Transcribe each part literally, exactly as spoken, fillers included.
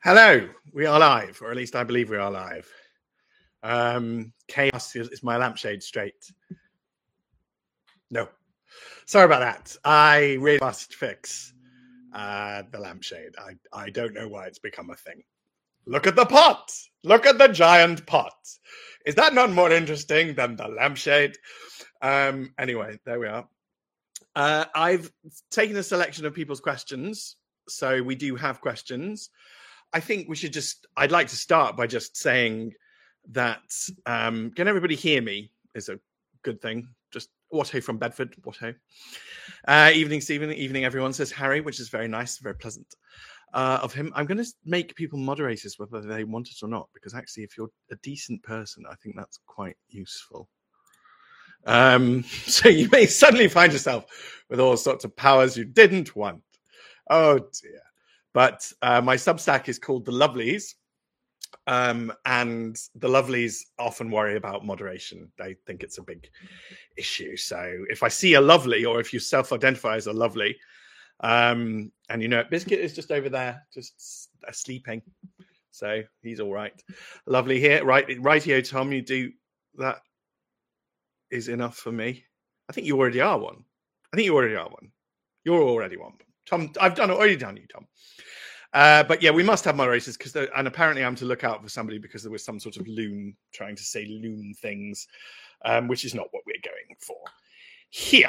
Hello, we are live, or at least I believe we are live. Um, chaos is, is my lampshade straight? No. Sorry about that. I really must fix uh, the lampshade. I, I don't know why it's become a thing. Look at the pot. Look at the giant pot. Is that not more interesting than the lampshade? Um, anyway, there we are. Uh, I've taken a selection of people's questions. So we do have questions. I think we should just, I'd like to start by just saying that, um, can everybody hear me is a good thing. Just what ho from Bedford, what ho. Uh, evening, Stephen, evening, everyone, says Harry, which is very nice, very pleasant uh, of him. I'm going to make people moderators whether they want it or not, because actually if you're a decent person, I think that's quite useful. Um, so you may suddenly find yourself with all sorts of powers you didn't want. Oh dear. But uh, my Substack is called The Lovelies, um, and the Lovelies often worry about moderation. They think it's a big issue. So if I see a lovely, or if you self-identify as a lovely, um, and you know, Biscuit is just over there, just uh, sleeping. So he's all right. Lovely here. Right, rightio, Tom, you do that is enough for me. I think you already are one. I think you already are one. You're already one. Tom, I've done already done you, Tom. Uh, but yeah, we must have moderators because, and apparently I'm to look out for somebody because there was some sort of loon trying to say loon things, um, which is not what we're going for here.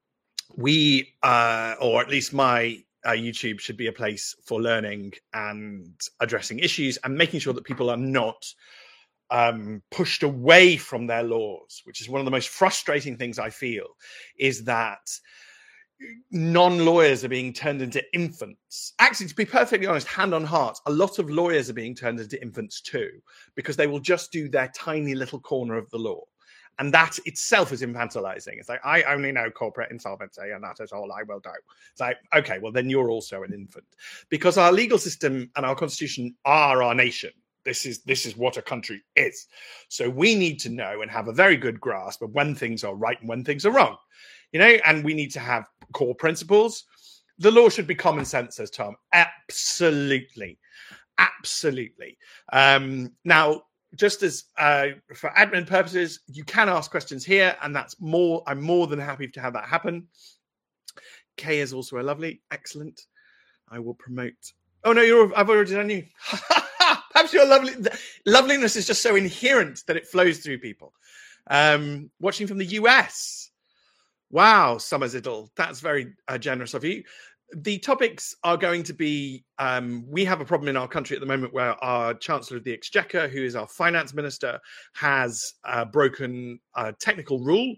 We, uh, or at least my uh, YouTube should be a place for learning and addressing issues and making sure that people are not um, pushed away from their laws, which is one of the most frustrating things I feel, is that non-lawyers are being turned into infants. Actually, to be perfectly honest, hand on heart, a lot of lawyers are being turned into infants too, because they will just do their tiny little corner of the law. And that itself is infantilizing. It's like, I only know corporate insolvency and that is all I will do. It's like, okay, well, then you're also an infant. Because our legal system and our constitution are our nation. This is this is what a country is. So we need to know and have a very good grasp of when things are right and when things are wrong. You know, and we need to have core principles. The law should be common sense, says Tom. Absolutely. Absolutely. Um, now, just as uh, for admin purposes, you can ask questions here, and that's more, I'm more than happy to have that happen. Kay is also a lovely. Excellent. I will promote. Oh, no, you're, I've already done you. Perhaps your lovely, loveliness is just so inherent that it flows through people. Um, watching from the U S. Wow, Summersiddle, that's very uh, generous of you. The topics are going to be, um, we have a problem in our country at the moment where our Chancellor of the Exchequer, who is our finance minister, has uh, broken a technical rule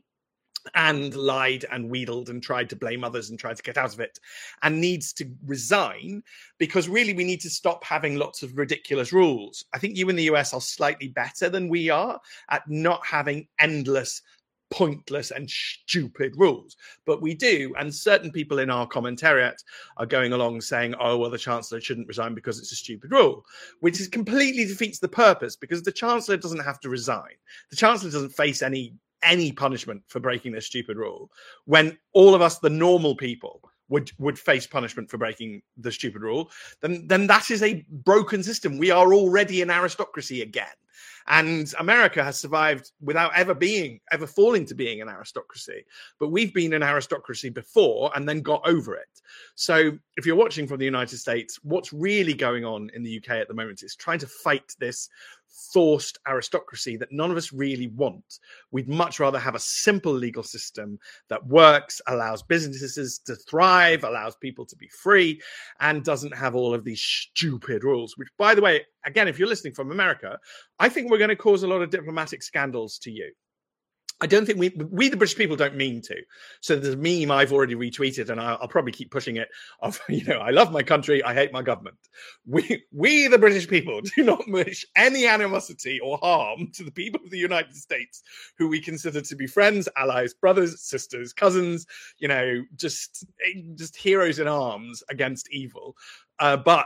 and lied and wheedled and tried to blame others and tried to get out of it and needs to resign because really we need to stop having lots of ridiculous rules. I think you in the U S are slightly better than we are at not having endless pointless and stupid rules, but we do, and certain people in our commentariat are going along saying, oh well, the Chancellor shouldn't resign because it's a stupid rule, which is completely defeats the purpose, because the Chancellor doesn't have to resign. The Chancellor doesn't face any any punishment for breaking this stupid rule, when all of us, the normal people, would would face punishment for breaking the stupid rule. Then then that is a broken system. We are already an aristocracy again. And America has survived without ever being, ever falling to being an aristocracy. But we've been an aristocracy before and then got over it. So if you're watching from the United States, what's really going on in the U K at the moment is trying to fight this forced aristocracy that none of us really want. We'd much rather have a simple legal system that works, allows businesses to thrive, allows people to be free, and doesn't have all of these stupid rules, which, by the way, again, if you're listening from America, I think we're going to cause a lot of diplomatic scandals to you. I don't think we, we the British people don't mean to. So there's a meme I've already retweeted, and I'll, I'll probably keep pushing it, of, you know, I love my country, I hate my government. We, we the British people do not wish any animosity or harm to the people of the United States, who we consider to be friends, allies, brothers, sisters, cousins, you know, just, just heroes in arms against evil. Uh, but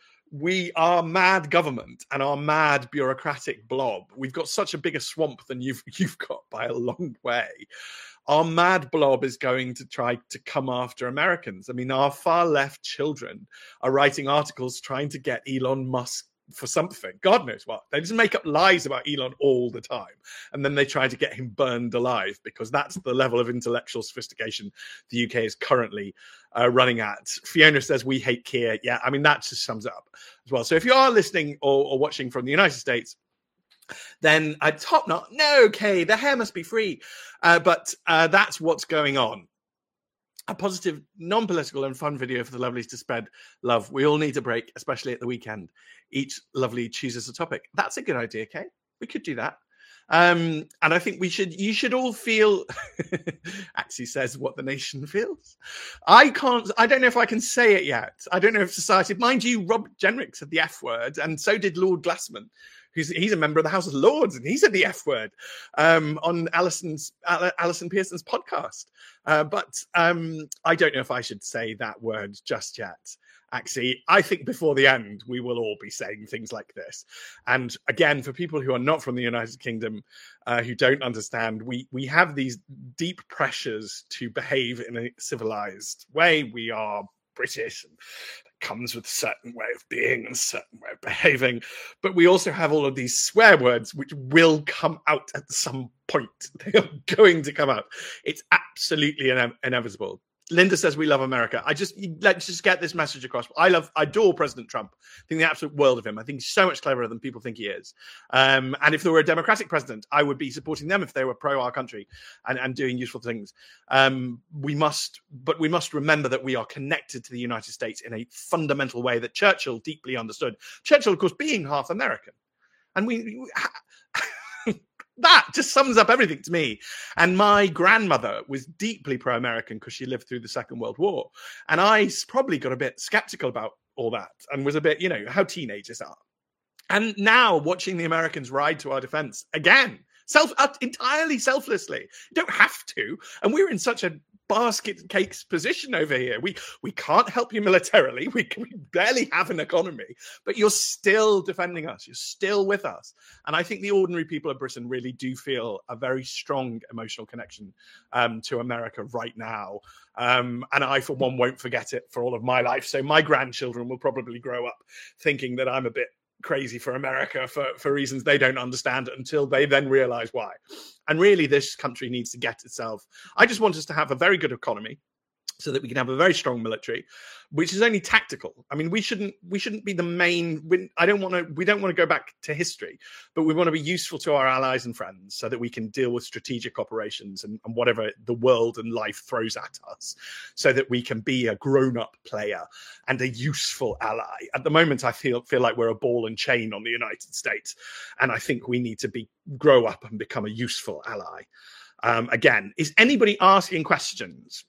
we are mad government and our mad bureaucratic blob. We've got such a bigger swamp than you've you've got by a long way. our mad blob is going to try to come after Americans. I mean, our far left children are writing articles trying to get Elon Musk for something. God knows what. They just make up lies about Elon all the time. And then they try to get him burned alive, because that's the level of intellectual sophistication the U K is currently uh, running at. Fiona says, we hate Keir. Yeah, I mean, that just sums up as well. So if you are listening or, or watching from the United States, then I top not, no, okay, the hair must be free. Uh, but uh, that's what's going on. A positive, non-political and fun video for the lovelies to spread love. We all need a break, especially at the weekend. Each lovely chooses a topic. That's a good idea, Kay. We could do that. Um, and I think we should, you should all feel, Axie says, what the nation feels. I can't, I don't know if I can say it yet. I don't know if society, mind you, Rob Jenrick said the F word, and so did Lord Glassman. Who's, he's a member of the House of Lords, and he said the F word um, on Alison's, Alison Pearson's podcast. Uh, but um, I don't know if I should say that word just yet. Actually, I think before the end, we will all be saying things like this. And again, for people who are not from the United Kingdom, uh, who don't understand, we, we have these deep pressures to behave in a civilized way. We are British, and it comes with a certain way of being and a certain way of behaving. But we also have all of these swear words which will come out at some point. They are going to come out. It's absolutely ine- inevitable. Linda says we love America. I just let's just get this message across. I love, I adore President Trump. I think the absolute world of him. I think he's so much cleverer than people think he is. Um, and if there were a Democratic president, I would be supporting them if they were pro our country and, and doing useful things. Um, we must, but we must remember that we are connected to the United States in a fundamental way that Churchill deeply understood. Churchill, of course, being half American, and we. we That just sums up everything to me. And my grandmother was deeply pro-American because she lived through the Second World War. And I probably got a bit skeptical about all that and was a bit, you know, how teenagers are. And now watching the Americans ride to our defense again, self uh, entirely selflessly. You don't have to. And we're in such a basket cakes position over here. We we can't help you militarily. We, we barely have an economy, but you're still defending us. You're still with us. And I think the ordinary people of Britain really do feel a very strong emotional connection um, to America right now. Um, and I, for one, won't forget it for all of my life. So my grandchildren will probably grow up thinking that I'm a bit crazy for America for, for reasons they don't understand until they then realize why. And really, this country needs to get itself. I just want us to have a very good economy so that we can have a very strong military, which is only tactical. I mean, we shouldn't we shouldn't be the main. We, I don't want to. We don't want to go back to history, but we want to be useful to our allies and friends so that we can deal with strategic operations and, and whatever the world and life throws at us, so that we can be a grown-up player and a useful ally. At the moment, I feel feel like we're a ball and chain on the United States, and I think we need to be grow up and become a useful ally. Um, again, is anybody asking questions?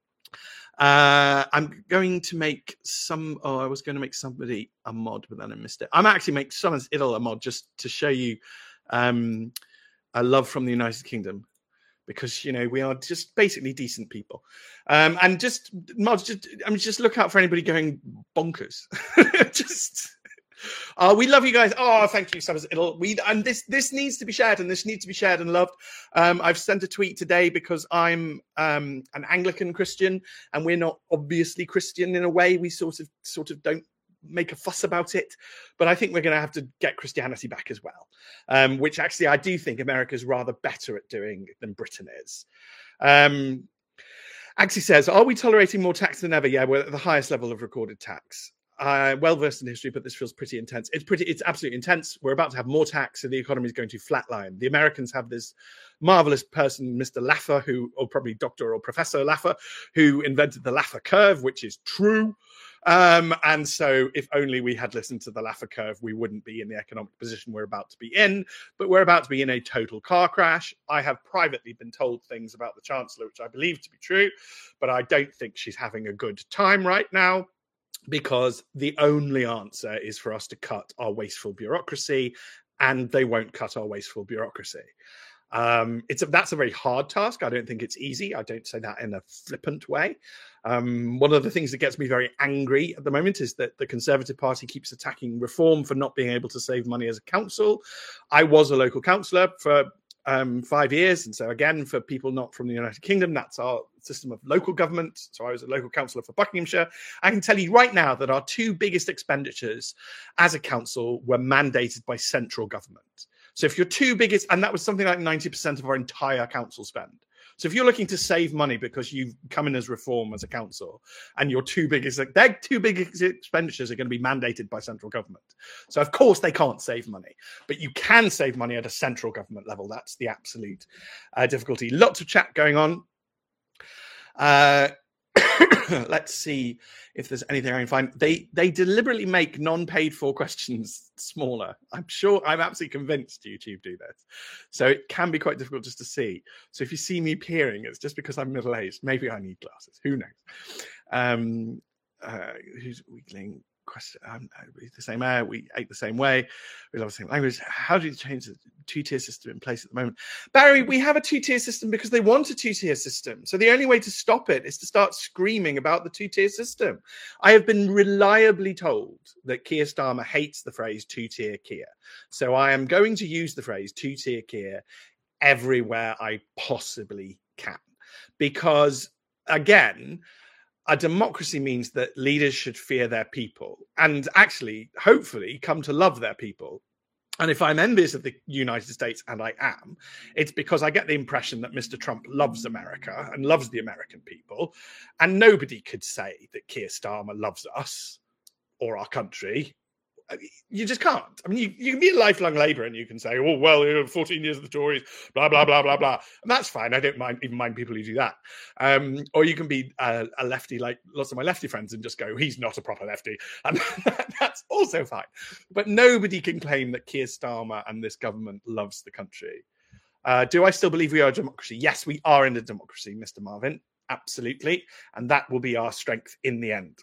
Uh, I'm going to make some. Oh, I was going to make somebody a mod, but then I missed it. I'm actually make Summons Idle a mod just to show you um, a love from the United Kingdom, because you know we are just basically decent people. Um, and just mods, just I mean, just look out for anybody going bonkers. just. Uh, we love you guys. Oh, thank you, Summers. It'll we and this this needs to be shared, and this needs to be shared and loved. Um, I've sent a tweet today because I'm um, an Anglican Christian, and we're not obviously Christian in a way. We sort of sort of don't make a fuss about it, but I think we're going to have to get Christianity back as well, um, which actually I do think America's rather better at doing than Britain is. Um, Axie says, "Are we tolerating more tax than ever?" Yeah, we're at the highest level of recorded tax. Uh, well versed in history, but this feels pretty intense. It's pretty, it's absolutely intense. We're about to have more tax, so the economy is going to flatline. The Americans have this marvelous person, Mister Laffer, who, or probably Doctor or Professor Laffer, who invented the Laffer curve, which is true. Um, and so, if only we had listened to the Laffer curve, we wouldn't be in the economic position we're about to be in. But we're about to be in a total car crash. I have privately been told things about the Chancellor, which I believe to be true, but I don't think she's having a good time right now, because the only answer is for us to cut our wasteful bureaucracy, and they won't cut our wasteful bureaucracy. Um, it's a, that's a very hard task. I don't think it's easy. I don't say that in a flippant way. Um, one of the things that gets me very angry at the moment is that the Conservative Party keeps attacking reform for not being able to save money as a council. I was a local councillor for um, five years. And so again, for people not from the United Kingdom, that's our system of local government. So I was a local councillor for Buckinghamshire. I can tell you right now that our two biggest expenditures as a council were mandated by central government. So if your two biggest, and that was something like ninety percent of our entire council spend. So if you're looking to save money because you've come in as reform as a council, and your two biggest, their two biggest expenditures are going to be mandated by central government. So of course they can't save money, but you can save money at a central government level. That's the absolute uh, difficulty. Lots of chat going on. Uh, let's see if there's anything I can find. They they deliberately make non-paid for questions smaller. I'm sure, I'm absolutely convinced YouTube do this. So it can be quite difficult just to see. So if you see me peering, it's just because I'm middle-aged. Maybe I need glasses. Who knows? Um, uh, who's weakling? Question, um, we the same air, we ate the same way, we love the same language. How do you change the two-tier system in place at the moment? Barry, we have a two-tier system because they want a two-tier system. So the only way to stop it is to start screaming about the two-tier system. I have been reliably told that Keir Starmer hates the phrase two-tier Keir. So I am going to use the phrase two-tier Keir everywhere I possibly can. Because, again, a democracy means that leaders should fear their people and actually, hopefully, come to love their people. And if I'm envious of the United States, and I am, it's because I get the impression that Mister Trump loves America and loves the American people. And nobody could say that Keir Starmer loves us or our country. You just can't. I mean, you, you can be a lifelong Labour and you can say, oh, well, you know, fourteen years of the Tories, blah, blah, blah, blah, blah. And that's fine. I don't mind even mind people who do that. Um, or you can be a, a lefty like lots of my lefty friends and just go, he's not a proper lefty. And that's also fine. But nobody can claim that Keir Starmer and this government loves the country. Uh, do I still believe we are a democracy? Yes, we are in a democracy, Mister Marvin. Absolutely. And that will be our strength in the end.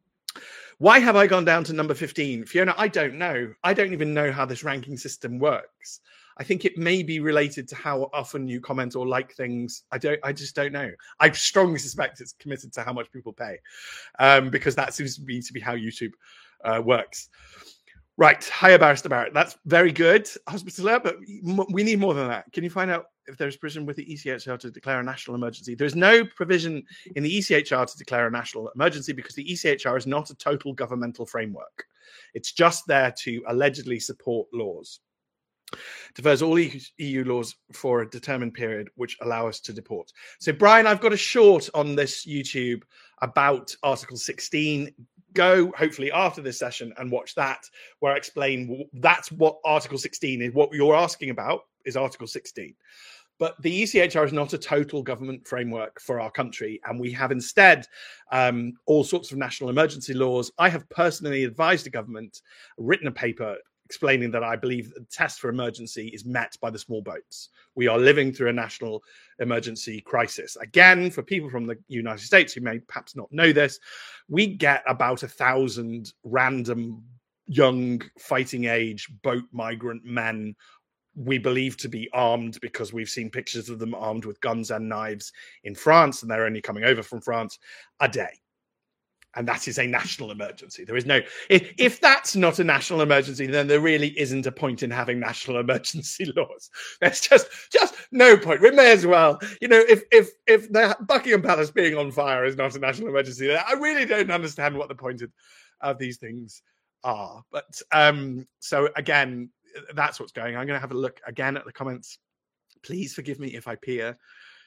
Why have I gone down to number fifteen? Fiona, I don't know. I don't even know how this ranking system works. I think it may be related to how often you comment or like things. I don't. I just don't know. I strongly suspect it's committed to how much people pay, um, because that seems to be, to be how YouTube uh, works. Right. Hiya, Barrister Barrett. That's very good, Hospitaller, but we need more than that. Can you find out if there's provision with the E C H R to declare a national emergency? There's no provision in the E C H R to declare a national emergency because the E C H R is not a total governmental framework. It's just there to allegedly support laws. Defers all E U laws for a determined period, which allow us to deport. So, Brian, I've got a short on this YouTube about Article sixteen. Go, hopefully, after this session and watch that, where I explain that's what Article sixteen is. What you're asking about is Article sixteen. But the E C H R is not a total government framework for our country, and we have instead um, all sorts of national emergency laws. I have personally advised the government, written a paper explaining that I believe the test for emergency is met by the small boats. We are living through a national emergency crisis. Again, for people from the United States who may perhaps not know this, we get about a thousand random young fighting age boat migrant men we believe to be armed because we've seen pictures of them armed with guns and knives in France, and they're only coming over from France a day. And that is a national emergency. There is no, if, if that's not a national emergency, then there really isn't a point in having national emergency laws. There's just, just no point. We may as well, you know, if if if the Buckingham Palace being on fire is not a national emergency, I really don't understand what the point of, of these things are. But um, so again, that's what's going on. I'm going to have a look again at the comments. Please forgive me if I peer.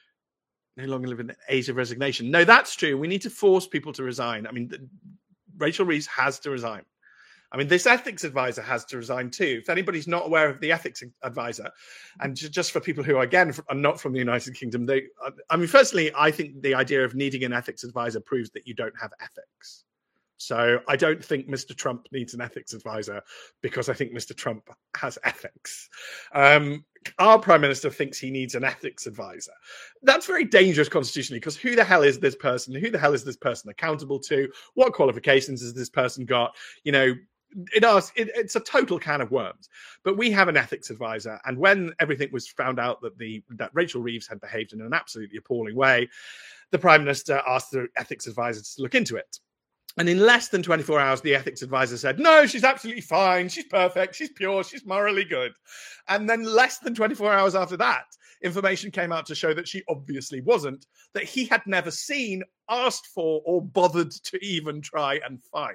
No longer live in the age of resignation. No, that's true. We need to force people to resign. I mean, the, Rachel Reeves has to resign. I mean, this ethics advisor has to resign too. If anybody's not aware of the ethics advisor, and just for people who, again, are not from the United Kingdom, they, I mean, firstly, I think the idea of needing an ethics advisor proves that you don't have ethics. So I don't think Mister Trump needs an ethics advisor because I think Mister Trump has ethics. Um, our prime minister thinks he needs an ethics advisor. That's very dangerous constitutionally because who the hell is this person? Who the hell is this person accountable to? What qualifications has this person got? You know, it asks, it, it's a total can of worms. But we have an ethics advisor. And when everything was found out that the that Rachel Reeves had behaved in an absolutely appalling way, the prime minister asked the ethics advisor to look into it. And in less than twenty-four hours, the ethics advisor said, no, she's absolutely fine. She's perfect. She's pure. She's morally good. And then less than twenty-four hours after that, information came out to show that she obviously wasn't, that he had never seen, asked for, or bothered to even try and find.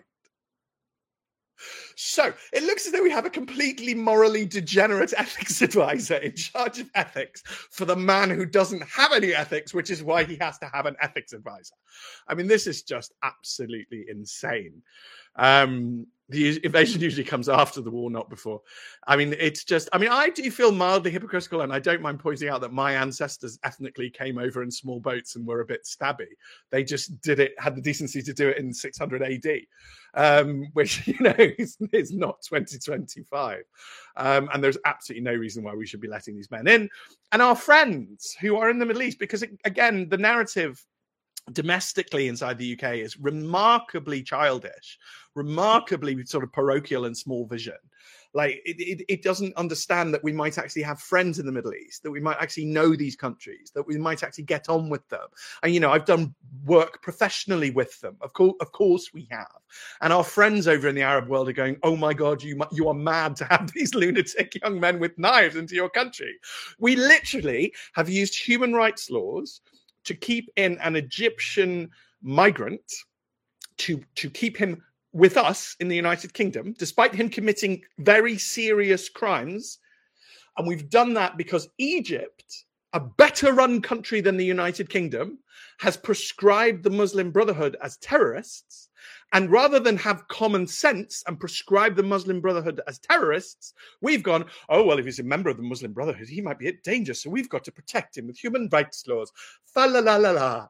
So it looks as though we have a completely morally degenerate ethics advisor in charge of ethics for the man who doesn't have any ethics, which is why he has to have an ethics advisor. I mean, this is just absolutely insane. Um, the invasion usually comes after the war, not before. I mean, it's just, I mean, I do feel mildly hypocritical, and I don't mind pointing out that my ancestors ethnically came over in small boats and were a bit stabby. They just did it, had the decency to do it in six hundred A D, um, which, you know, is, is not twenty twenty-five. Um, and there's absolutely no reason why we should be letting these men in. And our friends who are in the Middle East, because, again, the narrative domestically inside the U K is remarkably childish, remarkably sort of parochial and small vision. Like it, it, it doesn't understand that we might actually have friends in the Middle East, that we might actually know these countries, that we might actually get on with them. And, you know, I've done work professionally with them. Of course, of course we have. And our friends over in the Arab world are going, oh my God, you, you are mad to have these lunatic young men with knives into your country. We literally have used human rights laws to keep in an Egyptian migrant, to, to keep him with us in the United Kingdom, despite him committing very serious crimes. And we've done that because Egypt, a better run country than the United Kingdom, has prescribed the Muslim Brotherhood as terrorists. And rather than have common sense and prescribe the Muslim Brotherhood as terrorists, we've gone, oh, well, if he's a member of the Muslim Brotherhood, he might be at danger, so we've got to protect him with human rights laws. Fa-la-la-la-la.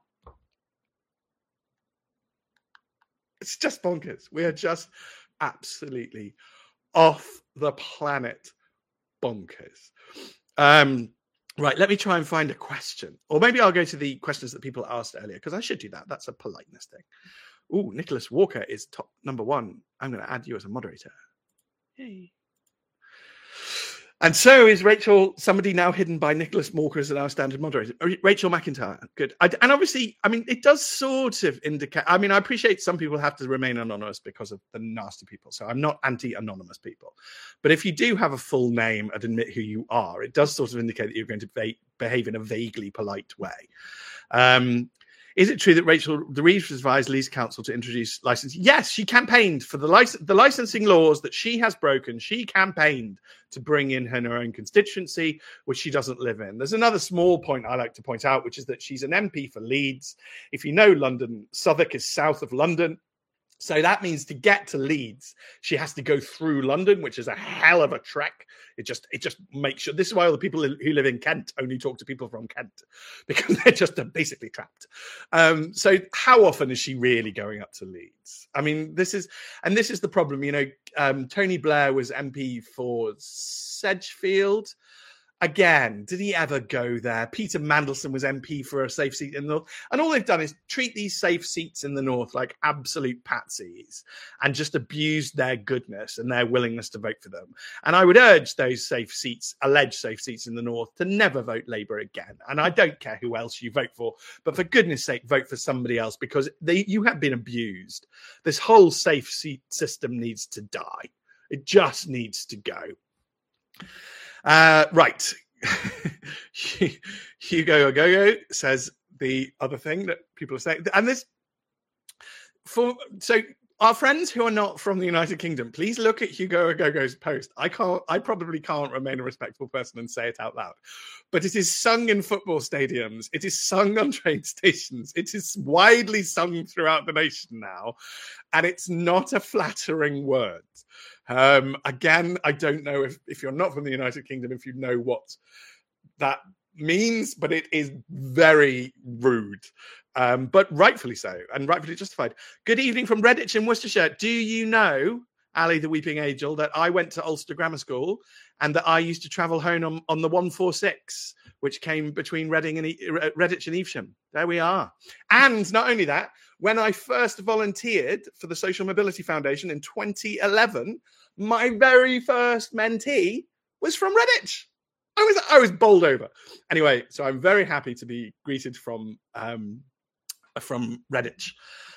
It's just bonkers. We are just absolutely off the planet bonkers. Um, right, let me try and find a question. Or maybe I'll go to the questions that people asked earlier, because I should do that. That's a politeness thing. Ooh, Nicholas Walker is top number one. I'm going to add you as a moderator. Yay. And so is Rachel, somebody now hidden by Nicholas Walker as our standard moderator. Rachel McIntyre, good. I, and obviously, I mean, it does sort of indicate, I mean, I appreciate some people have to remain anonymous because of the nasty people. So I'm not anti-anonymous people. But if you do have a full name and admit who you are, it does sort of indicate that you're going to va- behave in a vaguely polite way. Um, Is it true that Rachel, the Reeves advised Leeds Council to introduce licensing? Yes, she campaigned for the, lic- the licensing laws that she has broken. She campaigned to bring in her, her own constituency, which she doesn't live in. There's another small point I like to point out, which is that she's an M P for Leeds. If you know London, Southwark is south of London. So that means to get to Leeds, she has to go through London, which is a hell of a trek. It just it just makes sure. This is why all the people who live in Kent only talk to people from Kent, because they're just basically trapped. Um, so how often is she really going up to Leeds? I mean, this is and this is the problem. You know, um, Tony Blair was M P for Sedgefield. Again, did he ever go there? Peter Mandelson was M P for a safe seat in the North. And all they've done is treat these safe seats in the North like absolute patsies and just abuse their goodness and their willingness to vote for them. And I would urge those safe seats, alleged safe seats in the North, to never vote Labour again. And I don't care who else you vote for, but for goodness sake, vote for somebody else, because they, you have been abused. This whole safe seat system needs to die. It just needs to go. Uh, right. Hugo Ogogo says the other thing that people are saying. And this, for so our friends who are not from the United Kingdom, please look at Hugo Ogogo's post. I can't, I probably can't remain a respectful person and say it out loud, but it is sung in football stadiums. It is sung on train stations. It is widely sung throughout the nation now. And it's not a flattering word. Um, again, I don't know if, if you're not from the United Kingdom, if you know what that means, but it is very rude, um, but rightfully so, and rightfully justified. Good evening from Redditch in Worcestershire. Do you know, Ali the Weeping Angel, that I went to Ulster Grammar School and that I used to travel home on, on the one forty-six, which came between Reading and e- Redditch and Evesham. There we are. And not only that, when I first volunteered for the Social Mobility Foundation in twenty eleven, my very first mentee was from Redditch. I was I was bowled over. Anyway, so I'm very happy to be greeted from um, from Redditch,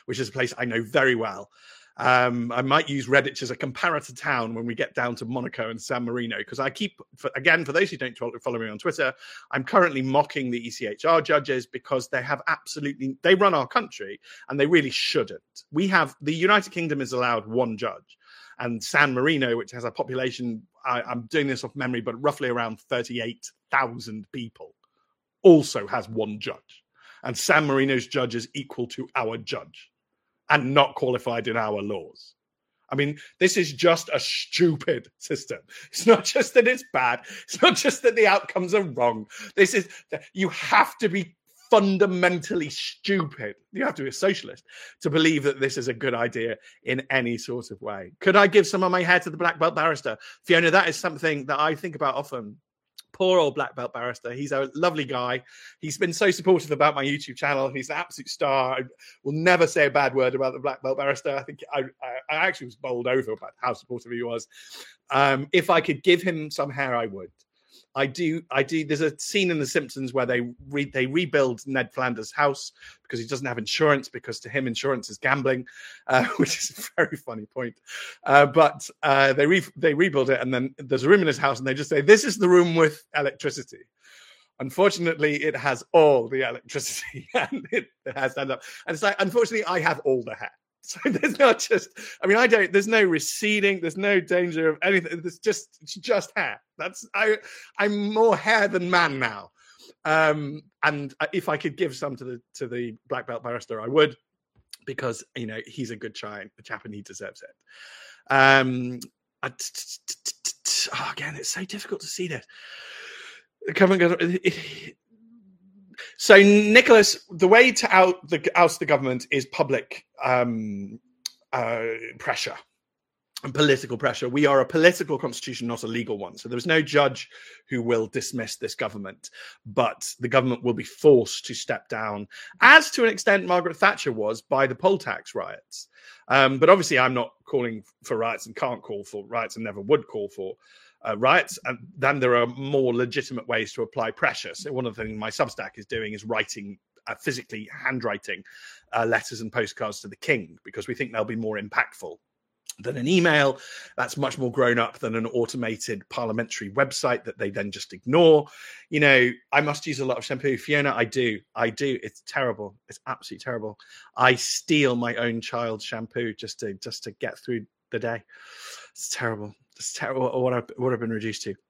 which is a place I know very well. Um, I might use Redditch as a comparator town when we get down to Monaco and San Marino, because I keep, for, again, for those who don't follow me on Twitter, I'm currently mocking the E C H R judges because they have absolutely, they run our country and they really shouldn't. We have, the United Kingdom is allowed one judge, and San Marino, which has a population, I, I'm doing this off memory, but roughly around thirty-eight thousand people, also has one judge. And San Marino's judge is equal to our judge and not qualified in our laws. I mean, this is just a stupid system. It's not just that it's bad. It's not just that the outcomes are wrong. This is, you have to be fundamentally stupid. You have to be a socialist to believe that this is a good idea in any sort of way. Could I give some of my hair to the black belt barrister? Fiona, that is something that I think about often. Poor old black belt barrister. He's a lovely guy. He's been so supportive about my YouTube channel. He's an absolute star. I will never say a bad word about the black belt barrister. I think I, I, I actually was bowled over about how supportive he was. Um, if I could give him some hair, I would. I do. I do. There's a scene in The Simpsons where they re, they rebuild Ned Flanders' house because he doesn't have insurance, because to him insurance is gambling, uh, which is a very funny point. Uh, but uh, they re, they rebuild it, and then there's a room in his house, and they just say, "This is the room with electricity." Unfortunately, it has all the electricity, and it, it has stand up. And it's like, unfortunately, I have all the hair. So there's not just, I mean, I don't, there's no receding, there's no danger of anything. There's just, it's just hair. That's, I, I'm more hair than man now. Um, and if I could give some to the, to the black belt barrister, I would, because, you know, he's a good chap, a chap and he deserves it. Um, I, t- t- t- t- t- oh, again, it's so difficult to see this. Come and go. So, Nicholas, the way to out the, oust the government is public um, uh, pressure and political pressure. We are a political constitution, not a legal one. So there's no judge who will dismiss this government, but the government will be forced to step down, as to an extent Margaret Thatcher was by the poll tax riots. Um, but obviously I'm not calling for riots and can't call for riots and never would call for Uh, riots, and then there are more legitimate ways to apply pressure. So one of the things my Substack is doing is writing, uh, physically handwriting uh, letters and postcards to the king, because we think they'll be more impactful than an email that's much more grown up than an automated parliamentary website that they then just ignore. You know, I must use a lot of shampoo. Fiona, I do. I do. It's terrible. It's absolutely terrible. I steal my own child's shampoo just to just to get through the day. It's terrible. It's terrible what I've, what I've been reduced to.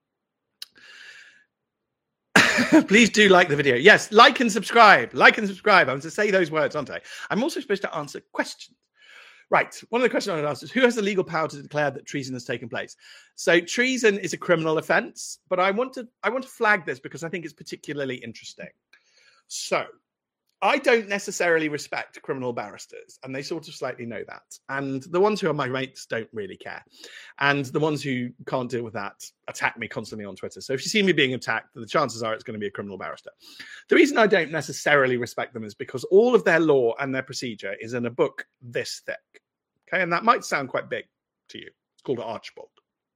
Please do like the video. Yes, like and subscribe. Like and subscribe. I'm to say those words, aren't I? I'm also supposed to answer questions. Right. One of the questions I would ask is, who has the legal power to declare that treason has taken place? So treason is a criminal offence, but I want to I want to flag this because I think it's particularly interesting. So I don't necessarily respect criminal barristers, and they sort of slightly know that. And the ones who are my mates don't really care. And the ones who can't deal with that attack me constantly on Twitter. So if you see me being attacked, the chances are it's going to be a criminal barrister. The reason I don't necessarily respect them is because all of their law and their procedure is in a book this thick. Okay, and that might sound quite big to you. It's called Archbold.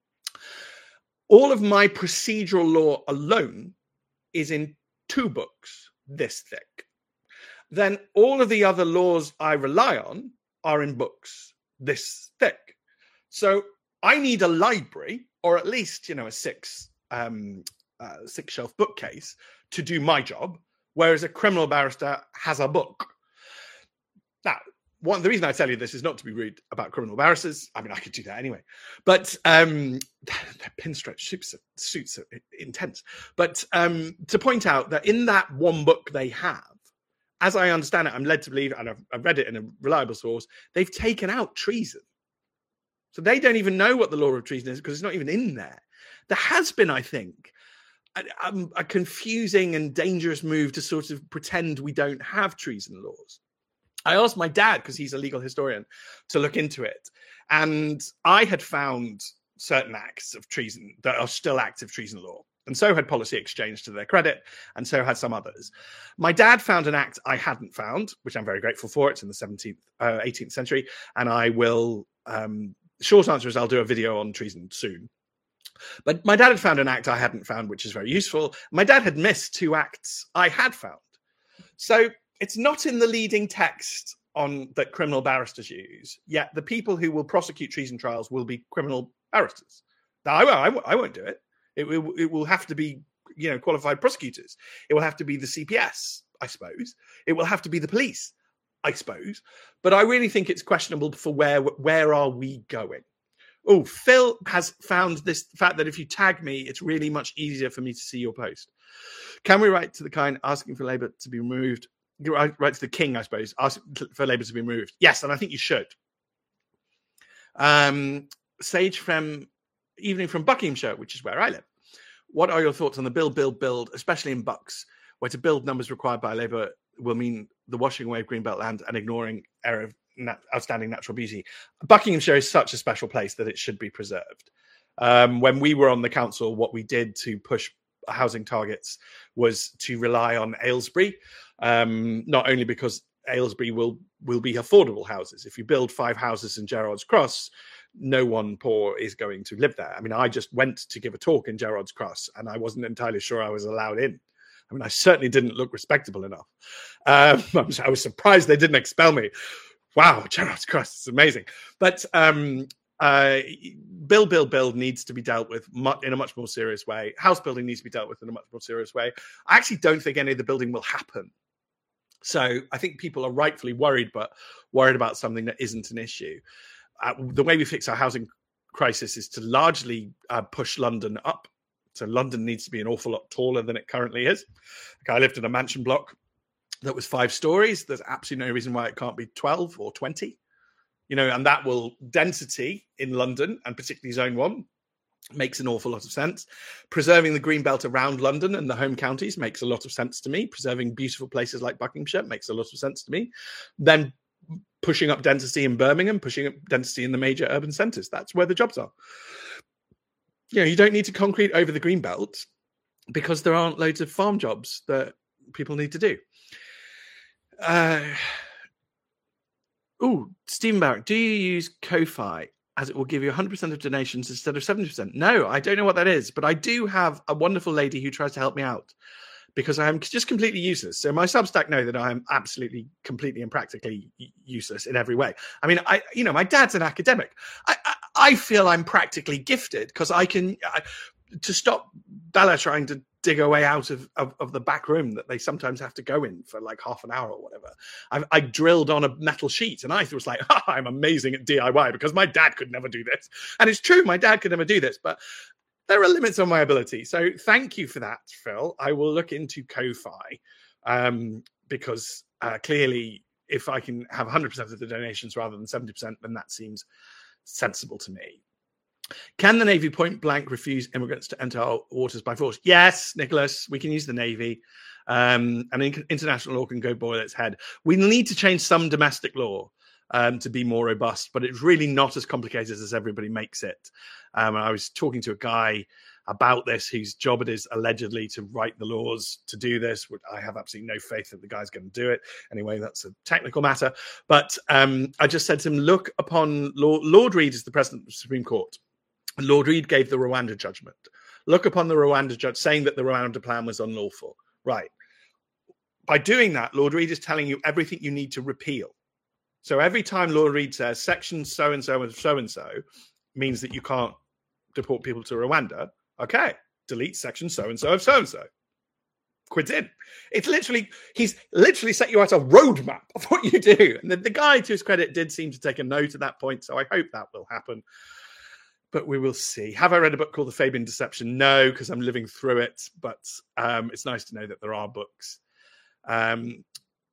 All of my procedural law alone is in two books this thick. Then all of the other laws I rely on are in books this thick. So I need a library, or at least, you know, a six um, uh, six shelf bookcase to do my job, whereas a criminal barrister has a book. Now, one the reason I tell you this is not to be rude about criminal barristers. I mean, I could do that anyway. But um, their pinstripe suits are, suits are intense. But um, to point out that in that one book they have, as I understand it, I'm led to believe, and I've, I've read it in a reliable source, they've taken out treason. So they don't even know what the law of treason is because it's not even in there. There has been, I think, a, a confusing and dangerous move to sort of pretend we don't have treason laws. I asked my dad, because he's a legal historian, to look into it. And I had found certain acts of treason that are still active treason law. And so had Policy Exchange, to their credit, and so had some others. My dad found an act I hadn't found, which I'm very grateful for. It's in the seventeenth, uh, eighteenth century. And I will, um, the short answer is I'll do a video on treason soon. But my dad had found an act I hadn't found, which is very useful. My dad had missed two acts I had found. So it's not in the leading text on that criminal barristers use, yet the people who will prosecute treason trials will be criminal barristers. Now, I, I, I won't do it. It, it. It will have to be, you know, qualified prosecutors. It will have to be the C P S, I suppose. It will have to be the police, I suppose. But I really think it's questionable for where where are we going? Oh, Phil has found this fact that if you tag me, it's really much easier for me to see your post. Can we write to the kind asking for Labour to be removed? Write to the King, I suppose, ask for Labour to be removed. Yes, and I think you should. Um, Sage from Evening from Buckinghamshire, which is where I live. What are your thoughts on the build, build, build, especially in Bucks, where to build numbers required by Labour will mean the washing away of Greenbelt land and ignoring area of nat- outstanding natural beauty? Buckinghamshire is such a special place that it should be preserved. Um, when we were on the council, what we did to push housing targets was to rely on Aylesbury, um, not only because Aylesbury will, will be affordable houses. If you build five houses in Gerrard's Cross, no one poor is going to live there. I mean, I just went to give a talk in Gerrard's Cross and I wasn't entirely sure I was allowed in. I mean, I certainly didn't look respectable enough. Um, I was surprised they didn't expel me. Wow, Gerrard's Cross, it's amazing. But um, uh, build, build, build needs to be dealt with mu- in a much more serious way. House building needs to be dealt with in a much more serious way. I actually don't think any of the building will happen. So I think people are rightfully worried, but worried about something that isn't an issue. Uh, the way we fix our housing crisis is to largely uh, push London up. So London needs to be an awful lot taller than it currently is. Like I lived in a mansion block that was five stories. There's absolutely no reason why it can't be twelve or twenty. You know, and that will density in London, and particularly Zone One, makes an awful lot of sense. Preserving the green belt around London and the home counties makes a lot of sense to me. Preserving beautiful places like Buckinghamshire makes a lot of sense to me. Then pushing up density in Birmingham, pushing up density in the major urban centres. That's where the jobs are. You know, you don't need to concrete over the green belt because there aren't loads of farm jobs that people need to do. Uh, oh, Stephen Barrett, do you use Ko-Fi as it will give you one hundred percent of donations instead of seventy percent? No, I don't know what that is, but I do have a wonderful lady who tries to help me out because I am just completely useless. So my Substack know that I am absolutely, completely and practically useless in every way. I mean, I, you know, my dad's an academic. I, I, I feel I'm practically gifted because I can, I, to stop Bella trying to dig her way out of, of, of the back room that they sometimes have to go in for like half an hour or whatever. I, I drilled on a metal sheet and I was like, oh, I'm amazing at D I Y because my dad could never do this. And it's true, my dad could never do this, but there are limits on my ability. So thank you for that, Phil. I will look into Ko-Fi um, because uh, clearly if I can have one hundred percent of the donations rather than seventy percent, then that seems sensible to me. Can the Navy point blank refuse immigrants to enter our waters by force? Yes, Nicholas, we can use the Navy. Um, and international law can go boil its head. We need to change some domestic law um, to be more robust, but it's really not as complicated as everybody makes it. Um, and I was talking to a guy about this whose job it is allegedly to write the laws to do this. I have absolutely no faith that the guy's going to do it. Anyway, that's a technical matter. But um, I just said to him, look upon Lord, Lord Reid is the president of the Supreme Court. Lord Reid gave the Rwanda judgment. Look upon the Rwanda judge saying that the Rwanda plan was unlawful. Right. By doing that, Lord Reid is telling you everything you need to repeal. So every time Lord Reid says section so-and-so and so-and-so means that you can't deport people to Rwanda, okay, delete section so-and-so of so-and-so. Quid in. It's literally, he's literally set you out a roadmap of what you do. And the, the guy, to his credit, did seem to take a note at that point, so I hope that will happen. But we will see. Have I read a book called The Fabian Deception? No, because I'm living through it. But um, it's nice to know that there are books. Um,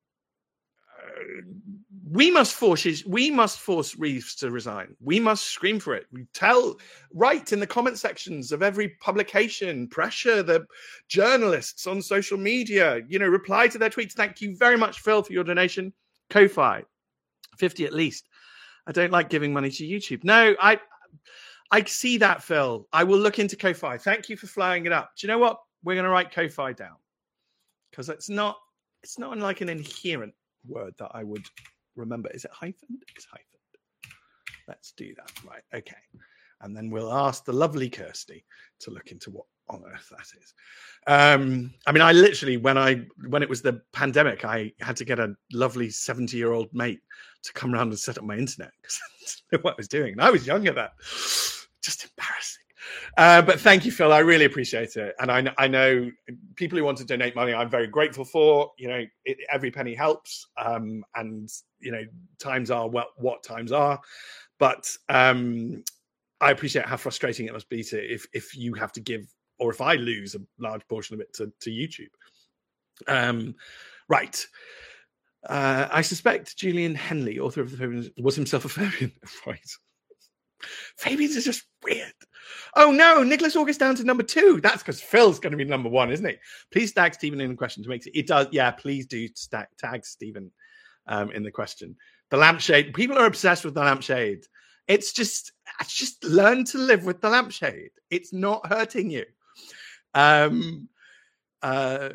uh, we must force we must force Reeves to resign. We must scream for it. We tell, write in the comment sections of every publication, pressure the journalists on social media. You know, reply to their tweets. Thank you very much, Phil, for your donation. Ko-Fi, fifty at least. I don't like giving money to YouTube. No, I. I see that, Phil. I will look into Ko-Fi. Thank you for flying it up. Do you know what? We're going to write Ko-Fi down because it's not it's not like an inherent word that I would remember. Is it hyphened? It's hyphened. Let's do that. Right. Okay. And then we'll ask the lovely Kirsty to look into what on earth that is. Um, I mean, I literally, when I when it was the pandemic, I had to get a lovely seventy-year-old mate to come around and set up my internet because I didn't know what I was doing. And I was young at that. Just embarrassing. Uh, but thank you, Phil. I really appreciate it. And I, I know people who want to donate money, I'm very grateful for. You know, it, every penny helps. Um, and, you know, times are what, what times are. But um, I appreciate how frustrating it must be to if if you have to give, or if I lose a large portion of it to, to YouTube. Um, right. Uh, I suspect Julian Henley, author of the Fabians, was himself a Fabian. Right. Fabians is just weird. Oh no, Nicholas August down to number two. That's because Phil's going to be number one, isn't he? Please tag Stephen in the question to make it. It does. Yeah, please do stack, tag Stephen um, in the question. The lampshade. People are obsessed with the lampshade. It's just, just learn to live with the lampshade. It's not hurting you. Um, uh,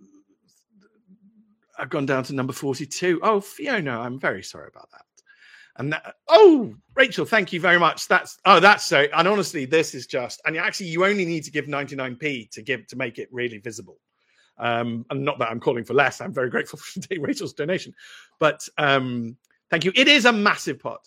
I've gone down to number forty-two. Oh, Fiona, I'm very sorry about that. And that, oh, Rachel, thank you very much. That's oh, that's so. And honestly, this is just. And actually, you only need to give ninety-nine p to give to make it really visible. Um, and not that I'm calling for less. I'm very grateful for Rachel's donation, but um, thank you. It is a massive pot.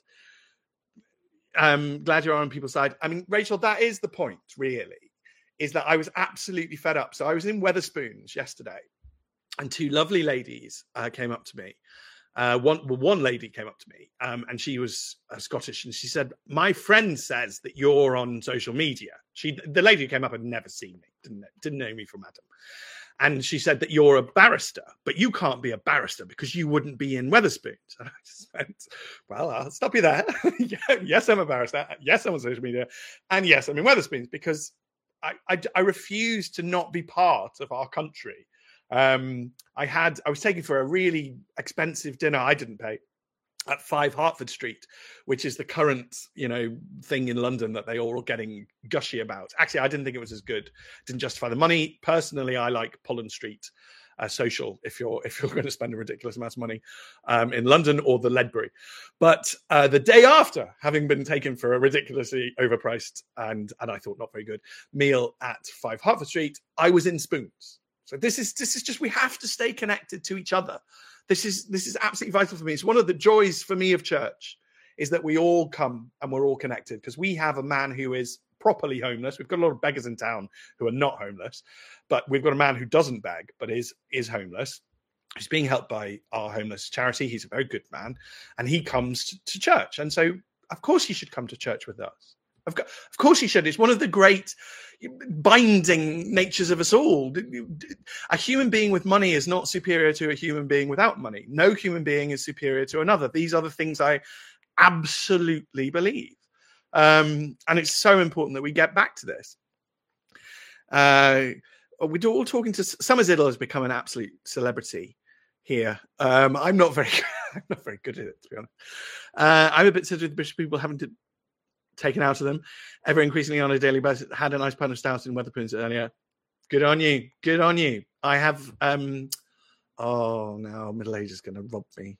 Um, glad you're on people's side. I mean, Rachel, that is the point. Really, is that I was absolutely fed up. So I was in Wetherspoons yesterday, and two lovely ladies uh, came up to me. Uh, one, well, one lady came up to me, um, and she was uh, Scottish, and she said, "My friend says that you're on social media." She, the lady who came up, had never seen me, didn't didn't know me from Adam, and she said that you're a barrister, but you can't be a barrister because you wouldn't be in Wetherspoons. And I just went, "Well, I'll stop you there. Yes, I'm a barrister. Yes, I'm on social media, and yes, I'm in Wetherspoons because I, I, I refuse to not be part of our country." Um, I had, I was taken for a really expensive dinner. I didn't pay at five Hertford Street, which is the current, you know, thing in London that they all are getting gushy about. Actually, I didn't think it was as good. Didn't justify the money. Personally, I like Pollen Street uh, Social if you're if you're going to spend a ridiculous amount of money um, in London, or the Ledbury. But uh, the day after having been taken for a ridiculously overpriced and and I thought not very good meal at five Hertford Street, I was in Spoons. So this is this is just, we have to stay connected to each other. This is this is absolutely vital for me. It's one of the joys for me of church, is that we all come and we're all connected, because we have a man who is properly homeless. We've got a lot of beggars in town who are not homeless, but we've got a man who doesn't beg but is is homeless. He's being helped by our homeless charity. He's a very good man, and he comes to, to church. And so, of course, he should come to church with us. Of, of course he should. It's one of the great binding natures of us all. A human being with money is not superior to a human being without money. No human being is superior to another. These are the things I absolutely believe. Um, and it's so important that we get back to this. Uh, we're all talking to Summer Ziddle has become an absolute celebrity here. Um, I'm not very, I'm not very good at it, to be honest. Uh, I'm a bit sad with the British people having to taken out of them ever increasingly on a daily basis. Had a nice pint of stout in Wetherspoons earlier. Good on you. Good on you. I have, um, oh, now middle age is going to rob me.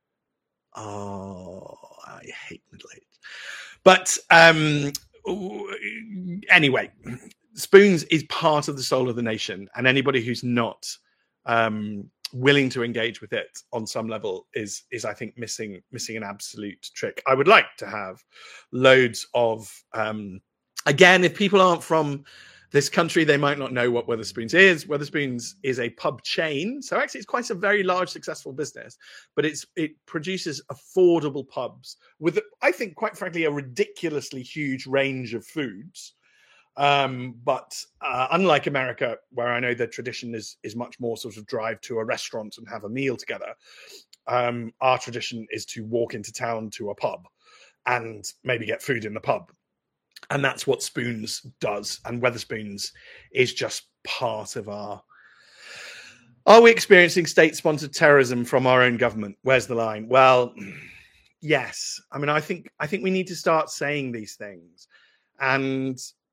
Oh, I hate middle age. But um, anyway, Spoons is part of the soul of the nation, and anybody who's not um, willing to engage with it on some level is, is I think, missing missing an absolute trick. I would like to have loads of, um, again, if people aren't from this country, they might not know what Wetherspoons is. Wetherspoons is a pub chain. So actually, it's quite a very large, successful business, but it's it produces affordable pubs with, I think, quite frankly, a ridiculously huge range of foods. Um, but uh, unlike America, where I know the tradition is is much more sort of drive to a restaurant and have a meal together, um, our tradition is to walk into town to a pub and maybe get food in the pub. And that's what Spoons does. And Wetherspoons is just part of our... Are we experiencing state-sponsored terrorism from our own government? Where's the line? Well, yes. I mean, I think I think we need to start saying these things. And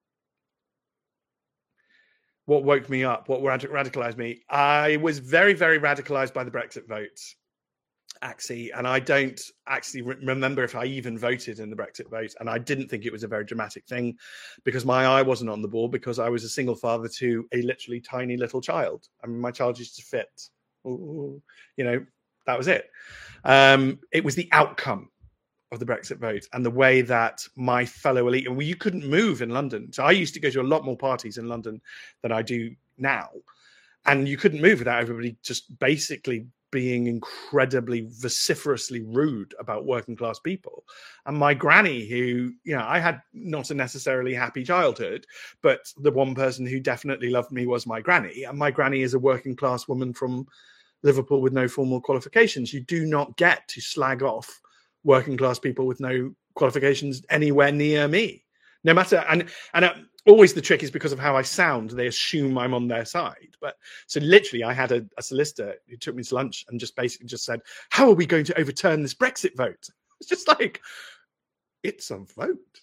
what woke me up, what radicalized me, I was very, very radicalized by the Brexit vote. Axie, and I don't actually re- remember if I even voted in the Brexit vote, and I didn't think it was a very dramatic thing because my eye wasn't on the ball because I was a single father to a literally tiny little child. I mean, my child used to fit. Ooh, you know, that was it. Um, it was the outcome of the Brexit vote and the way that my fellow elite, and well, you couldn't move in London. So I used to go to a lot more parties in London than I do now. And you couldn't move without everybody just basically being incredibly vociferously rude about working class people. And my granny, who, you know, I had not a necessarily happy childhood, but the one person who definitely loved me was my granny. And my granny is a working class woman from Liverpool with no formal qualifications. You do not get to slag off working class people with no qualifications anywhere near me. No matter, and and uh, always the trick is because of how I sound, they assume I'm on their side. But so literally, I had a, a solicitor who took me to lunch and just basically just said, "How are we going to overturn this Brexit vote?" It's just like, it's a vote.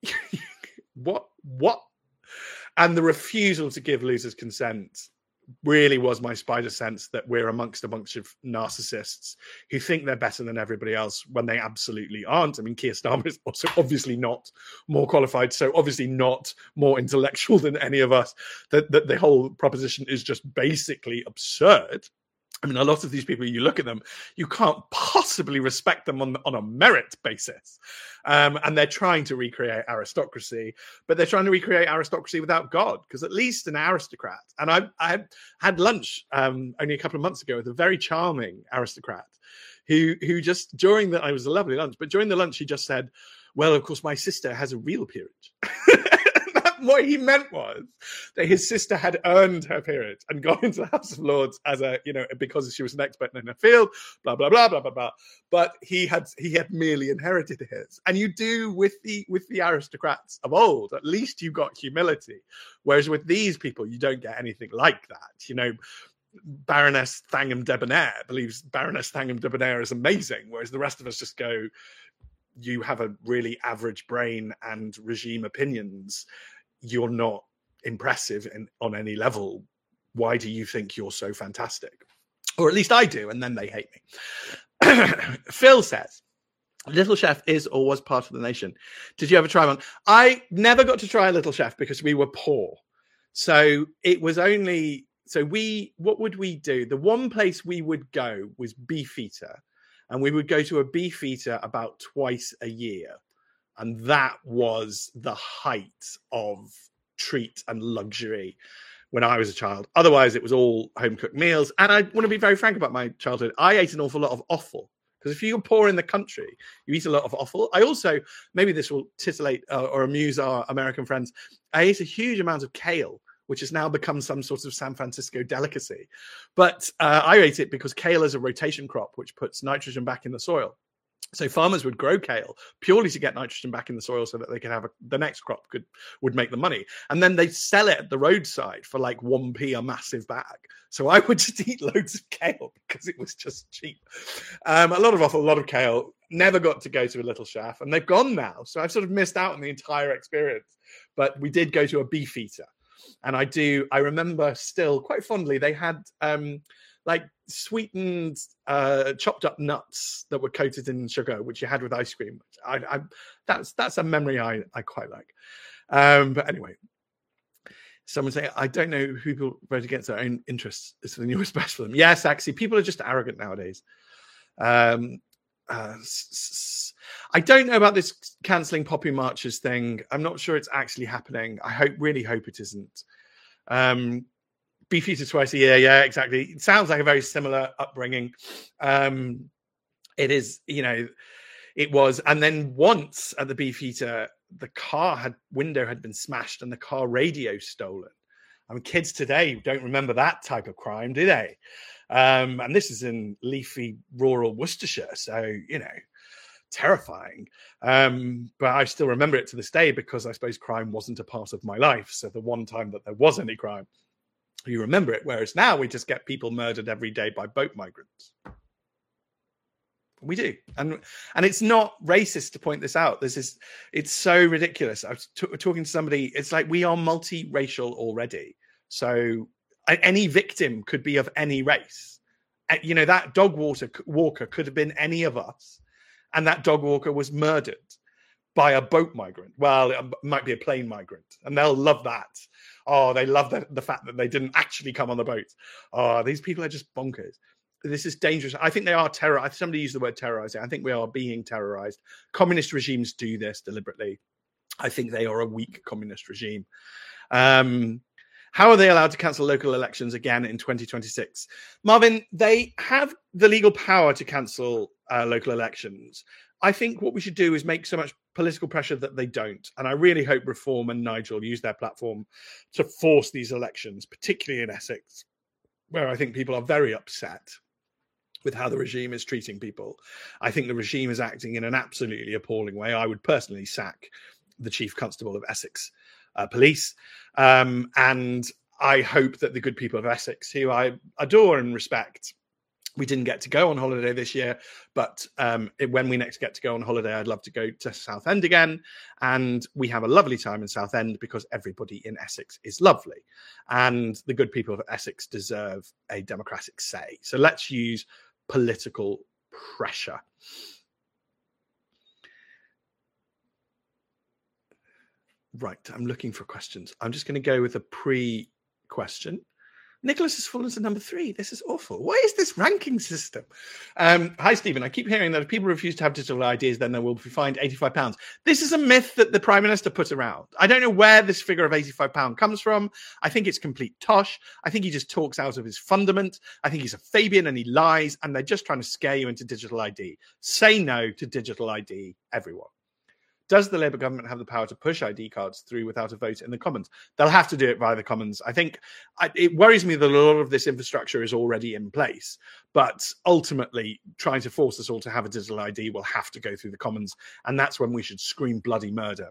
what what? And the refusal to give losers consent really was my spider sense that we're amongst a bunch of narcissists who think they're better than everybody else when they absolutely aren't. I mean, Keir Starmer is also obviously not more qualified, so obviously not more intellectual than any of us. That, that the whole proposition is just basically absurd. I mean, a lot of these people, you look at them, you can't possibly respect them on, on a merit basis. Um, and they're trying to recreate aristocracy, but they're trying to recreate aristocracy without God, because at least an aristocrat, and I, I had lunch um, only a couple of months ago with a very charming aristocrat who, who just, during the, it was a lovely lunch, but during the lunch, he just said, well, of course, my sister has a real peerage. What he meant was that his sister had earned her peerage and gone into the House of Lords as a, you know, because she was an expert in her field, blah, blah, blah, blah, blah, blah. But he had he had merely inherited his. And you do with the with the aristocrats of old, at least you got humility. Whereas with these people, you don't get anything like that. You know, Baroness Thangham Debonair believes Baroness Thangham Debonair is amazing, whereas the rest of us just go, you have a really average brain and regime opinions. You're not impressive in, on any level. Why do you think you're so fantastic? Or at least I do, and then they hate me. Phil says, Little Chef is or was part of the nation. Did you ever try one? I never got to try a Little Chef because we were poor. So it was only, so we, what would we do? The one place we would go was Beefeater, and we would go to a Beefeater about twice a year. And that was the height of treat and luxury when I was a child. Otherwise, it was all home-cooked meals. And I want to be very frank about my childhood. I ate an awful lot of offal. Because if you're poor in the country, you eat a lot of offal. I also, maybe this will titillate uh, or amuse our American friends, I ate a huge amount of kale, which has now become some sort of San Francisco delicacy. But uh, I ate it because kale is a rotation crop, which puts nitrogen back in the soil. So farmers would grow kale purely to get nitrogen back in the soil so that they could have a, the next crop could would make the money. And then they'd sell it at the roadside for like one p a massive bag. So I would just eat loads of kale because it was just cheap. Um, a lot of offal, a lot of kale. Never got to go to a Little Chef, and they've gone now. So I've sort of missed out on the entire experience. But we did go to a Beefeater. And I do, I remember still quite fondly, they had um, like sweetened, uh, chopped up nuts that were coated in sugar, which you had with ice cream. I, I, that's that's a memory I, I quite like. Um, but anyway, someone say, I don't know who people vote against their own interests. It's the newest best for them. Yes, actually, people are just arrogant nowadays. Um, uh, I don't know about this cancelling Poppy Marches thing. I'm not sure it's actually happening. I hope, really hope it isn't. Um, Beefeater twice a year, yeah, exactly. It sounds like a very similar upbringing. Um, it is, you know, it was. And then once at the Beefeater, the car had window had been smashed and the car radio stolen. I mean, kids today don't remember that type of crime, do they? Um, and this is in leafy rural Worcestershire, so, you know, terrifying. Um, but I still remember it to this day because I suppose crime wasn't a part of my life. So the one time that there was any crime, you remember it. Whereas now we just get people murdered every day by boat migrants. We do. And and it's not racist to point this out. This is, it's so ridiculous. I was t- talking to somebody, it's like we are multiracial already. So any victim could be of any race. You know, that dog water, walker could have been any of us, and that dog walker was murdered by a boat migrant. Well, it might be a plane migrant, and they'll love that. Oh, they love the, the fact that they didn't actually come on the boat. Oh, these people are just bonkers. This is dangerous. I think they are terror. Somebody used the word terrorizing. I think we are being terrorized. Communist regimes do this deliberately. I think they are a weak communist regime. Um, how are they allowed to cancel local elections again in twenty twenty-six? Marvin, they have the legal power to cancel uh, local elections. I think what we should do is make so much political pressure that they don't. And I really hope Reform and Nigel use their platform to force these elections, particularly in Essex, where I think people are very upset with how the regime is treating people. I think the regime is acting in an absolutely appalling way. I would personally sack the Chief Constable of Essex uh, Police. Um, and I hope that the good people of Essex, who I adore and respect, we didn't get to go on holiday this year, but um, it, when we next get to go on holiday, I'd love to go to Southend again. And we have a lovely time in Southend because everybody in Essex is lovely. And the good people of Essex deserve a democratic say. So let's use political pressure. Right, I'm looking for questions. I'm just going to go with a pre-question. Nicholas has fallen to number three. This is awful. What is this ranking system? Um, hi, Stephen. I keep hearing that if people refuse to have digital I Ds, then they will be fined eighty-five pounds. This is a myth that the Prime Minister put around. I don't know where this figure of eighty-five pounds comes from. I think it's complete tosh. I think he just talks out of his fundament. I think he's a Fabian and he lies, and they're just trying to scare you into digital I D. Say no to digital I D, everyone. Does the Labour government have the power to push I D cards through without a vote in the Commons? They'll have to do it via the Commons. I think I, it worries me that a lot of this infrastructure is already in place, but ultimately trying to force us all to have a digital I D will have to go through the Commons, and that's when we should scream bloody murder.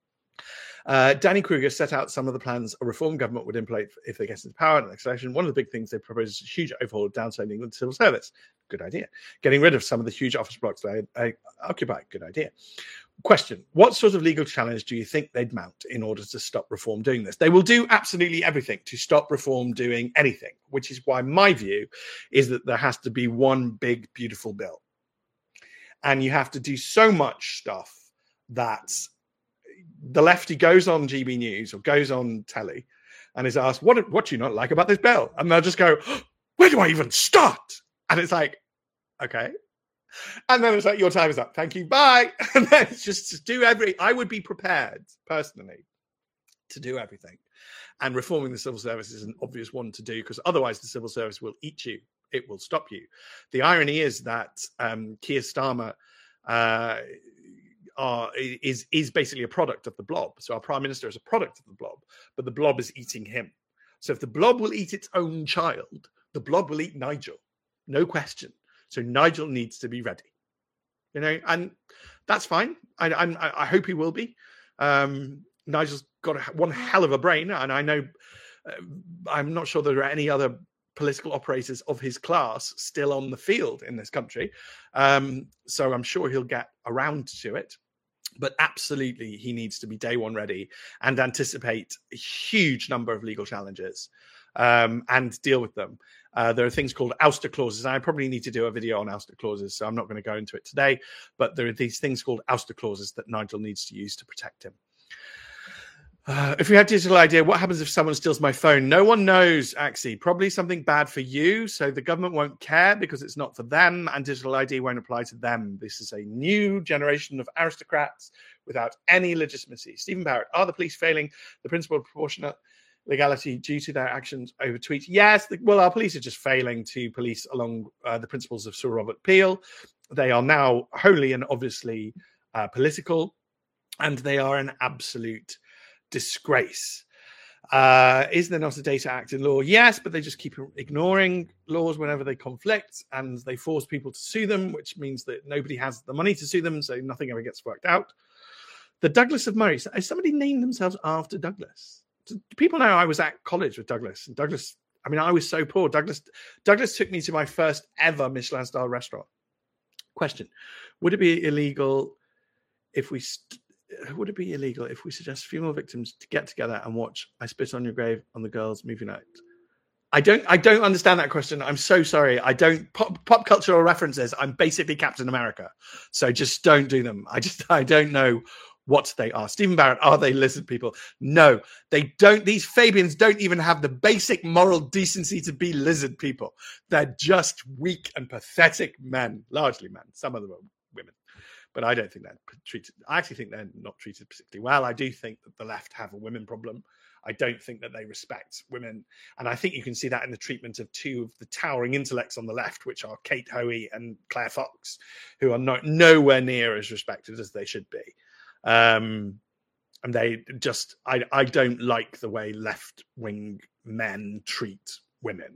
Uh, Danny Kruger set out some of the plans a reform government would implement if they get into power in the next election. One of the big things they propose is a huge overhaul of downsizing England's civil service. Good idea. Getting rid of some of the huge office blocks they, they occupy. Good idea. Question: what sort of legal challenge do you think they'd mount in order to stop Reform doing this? They will do absolutely everything to stop Reform doing anything, which is why my view is that there has to be one big, beautiful bill. And you have to do so much stuff that the lefty goes on G B News or goes on telly and is asked, what, what do you not like about this bill? And they'll just go, where do I even start? And it's like, okay. And then it's like, your time is up. Thank you. Bye. And then it's just to do every, I would be prepared personally to do everything. And reforming the civil service is an obvious one to do because otherwise the civil service will eat you. It will stop you. The irony is that um, Keir Starmer uh, are, is, is basically a product of the blob. So our prime minister is a product of the blob, but the blob is eating him. So if the blob will eat its own child, the blob will eat Nigel. No question. So Nigel needs to be ready, you know, and that's fine. I, I'm, I hope he will be. Um, Nigel's got a, one hell of a brain, and I know uh, I'm not sure there are any other political operators of his class still on the field in this country. Um, so I'm sure he'll get around to it. But absolutely, he needs to be day one ready and anticipate a huge number of legal challenges um, and deal with them. Uh, there are things called ouster clauses. I probably need to do a video on ouster clauses, so I'm not going to go into it today. But there are these things called ouster clauses that Nigel needs to use to protect him. Uh, if we have digital I D, what happens if someone steals my phone? No one knows, Axie. Probably something bad for you, so the government won't care because it's not for them, and digital I D won't apply to them. This is a new generation of aristocrats without any legitimacy. Stephen Barrett, are the police failing the principle of proportionate legality due to their actions over tweets? Yes, the, well, our police are just failing to police along uh, the principles of Sir Robert Peel. They are now wholly and obviously uh, political, and they are an absolute disgrace. Uh, is there not a Data Act in law? Yes, but they just keep ignoring laws whenever they conflict, and they force people to sue them, which means that nobody has the money to sue them, so nothing ever gets worked out. The Douglas of Murray. Has somebody named themselves after Douglas? People know I was at college with Douglas. And Douglas, I mean, I was so poor. Douglas, Douglas took me to my first ever Michelin star restaurant. Question: would it be illegal if we? St- would it be illegal if we suggest funeral victims to get together and watch "I Spit on Your Grave" on the girls' movie night? I don't I don't understand that question. I'm so sorry. I don't pop, pop cultural references. I'm basically Captain America. So just don't do them. I just I don't know what they are. Stephen Barrett, are they lizard people? No, they don't. These Fabians don't even have the basic moral decency to be lizard people. They're just weak and pathetic men, largely men. Some of them are women. But I don't think they're treated. I actually think they're not treated particularly well. I do think that the left have a women problem. I don't think that they respect women. And I think you can see that in the treatment of two of the towering intellects on the left, which are Kate Hoey and Claire Fox, who are not nowhere near as respected as they should be. Um, and they just, I, I don't like the way left-wing men treat women.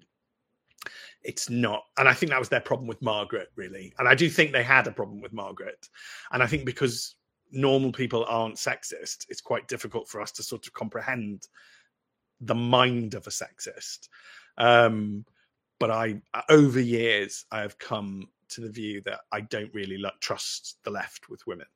It's not, and I think that was their problem with Margaret, really. And I do think they had a problem with Margaret. And I think because normal people aren't sexist, it's quite difficult for us to sort of comprehend the mind of a sexist. Um, but I, over years, I have come to the view that I don't really like, trust the left with women.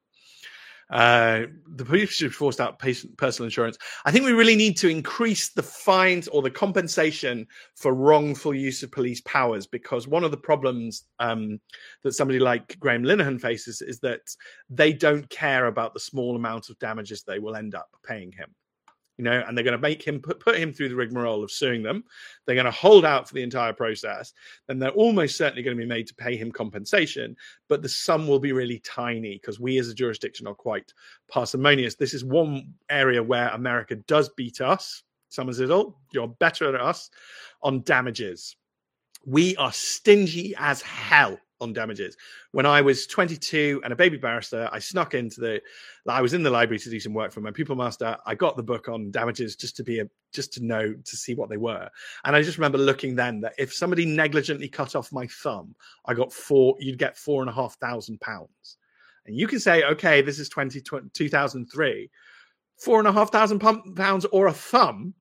Uh, the police should force out patient personal insurance. I think we really need to increase the fines or the compensation for wrongful use of police powers, because one of the problems um, that somebody like Graham Linehan faces is that they don't care about the small amount of damages they will end up paying him. You know, and they're going to make him put, put him through the rigmarole of suing them. They're going to hold out for the entire process. Then they're almost certainly going to be made to pay him compensation, but the sum will be really tiny because we as a jurisdiction are quite parsimonious. This is one area where America does beat us. Somersettle, you're better than us on damages. We are stingy as hell on damages. When I was twenty-two and a baby barrister, I snuck into the, I was in the library to do some work for my pupil master. I got the book on damages just to be a, just to know, to see what they were. And I just remember looking then that if somebody negligently cut off my thumb, I got four, you'd get four and a half thousand pounds. And you can say, okay, this is twenty, two thousand three, four and a half thousand pounds or a thumb.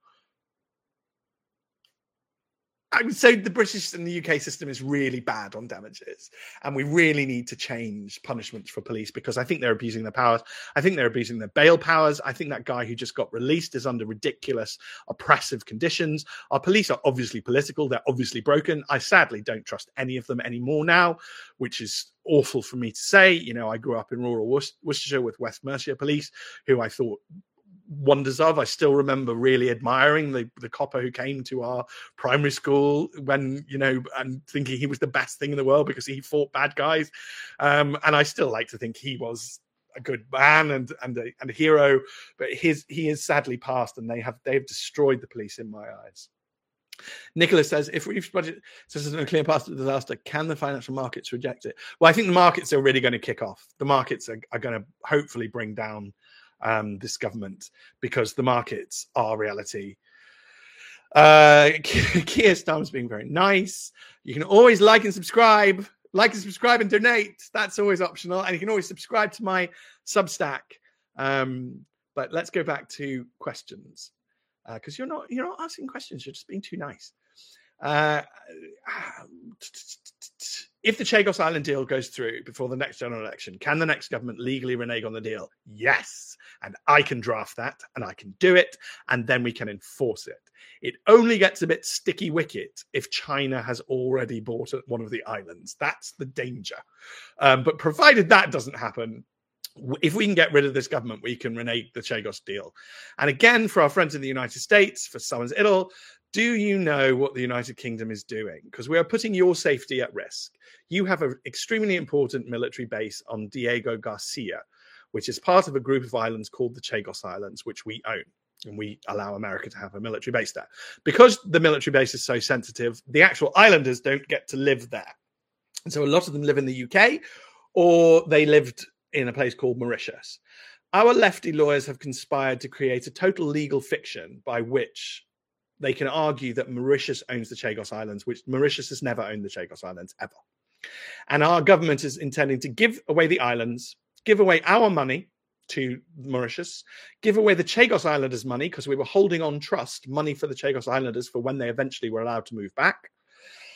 I would say the British and the U K system is really bad on damages, and we really need to change punishments for police because I think they're abusing their powers. I think they're abusing their bail powers. I think that guy who just got released is under ridiculous, oppressive conditions. Our police are obviously political. They're obviously broken. I sadly don't trust any of them anymore now, which is awful for me to say. You know, I grew up in rural Worcestershire with West Mercia Police, who I thought wonders of. I still remember really admiring the the copper who came to our primary school when, you know, and thinking he was the best thing in the world because he fought bad guys. Um, and I still like to think he was a good man and and a, and a hero, but his he is sadly passed, and they have they have destroyed the police in my eyes. Nicholas says, if Reef's budget says there's no clear path to disaster, can the financial markets reject it? Well, I think the markets are really going to kick off. The markets are, are going to hopefully bring down um this government because the markets are reality. uh Keir Starmer's being very nice. You can always like and subscribe like and subscribe and donate. That's always optional, and you can always subscribe to my Substack. Um but let's go back to questions, because uh, you're not you're not asking questions, you're just being too nice. Uh, if the Chagos Island deal goes through before the next general election, can the next government legally renege on the deal? Yes. And I can draft that, and I can do it, and then we can enforce it. It only gets a bit sticky wicket if China has already bought one of the islands. That's the danger. Um, but provided that doesn't happen, if we can get rid of this government, we can renege the Chagos deal. And again, for our friends in the United States, for Somers-Idle, do you know what the United Kingdom is doing? Because we are putting your safety at risk. You have an extremely important military base on Diego Garcia, which is part of a group of islands called the Chagos Islands, which we own. And we allow America to have a military base there. Because the military base is so sensitive, the actual islanders don't get to live there. And so a lot of them live in the U K, or they lived in a place called Mauritius. Our lefty lawyers have conspired to create a total legal fiction by which they can argue that Mauritius owns the Chagos Islands, which Mauritius has never owned the Chagos Islands ever. And our government is intending to give away the islands, give away our money to Mauritius, give away the Chagos Islanders' money, because we were holding on trust money for the Chagos Islanders for when they eventually were allowed to move back.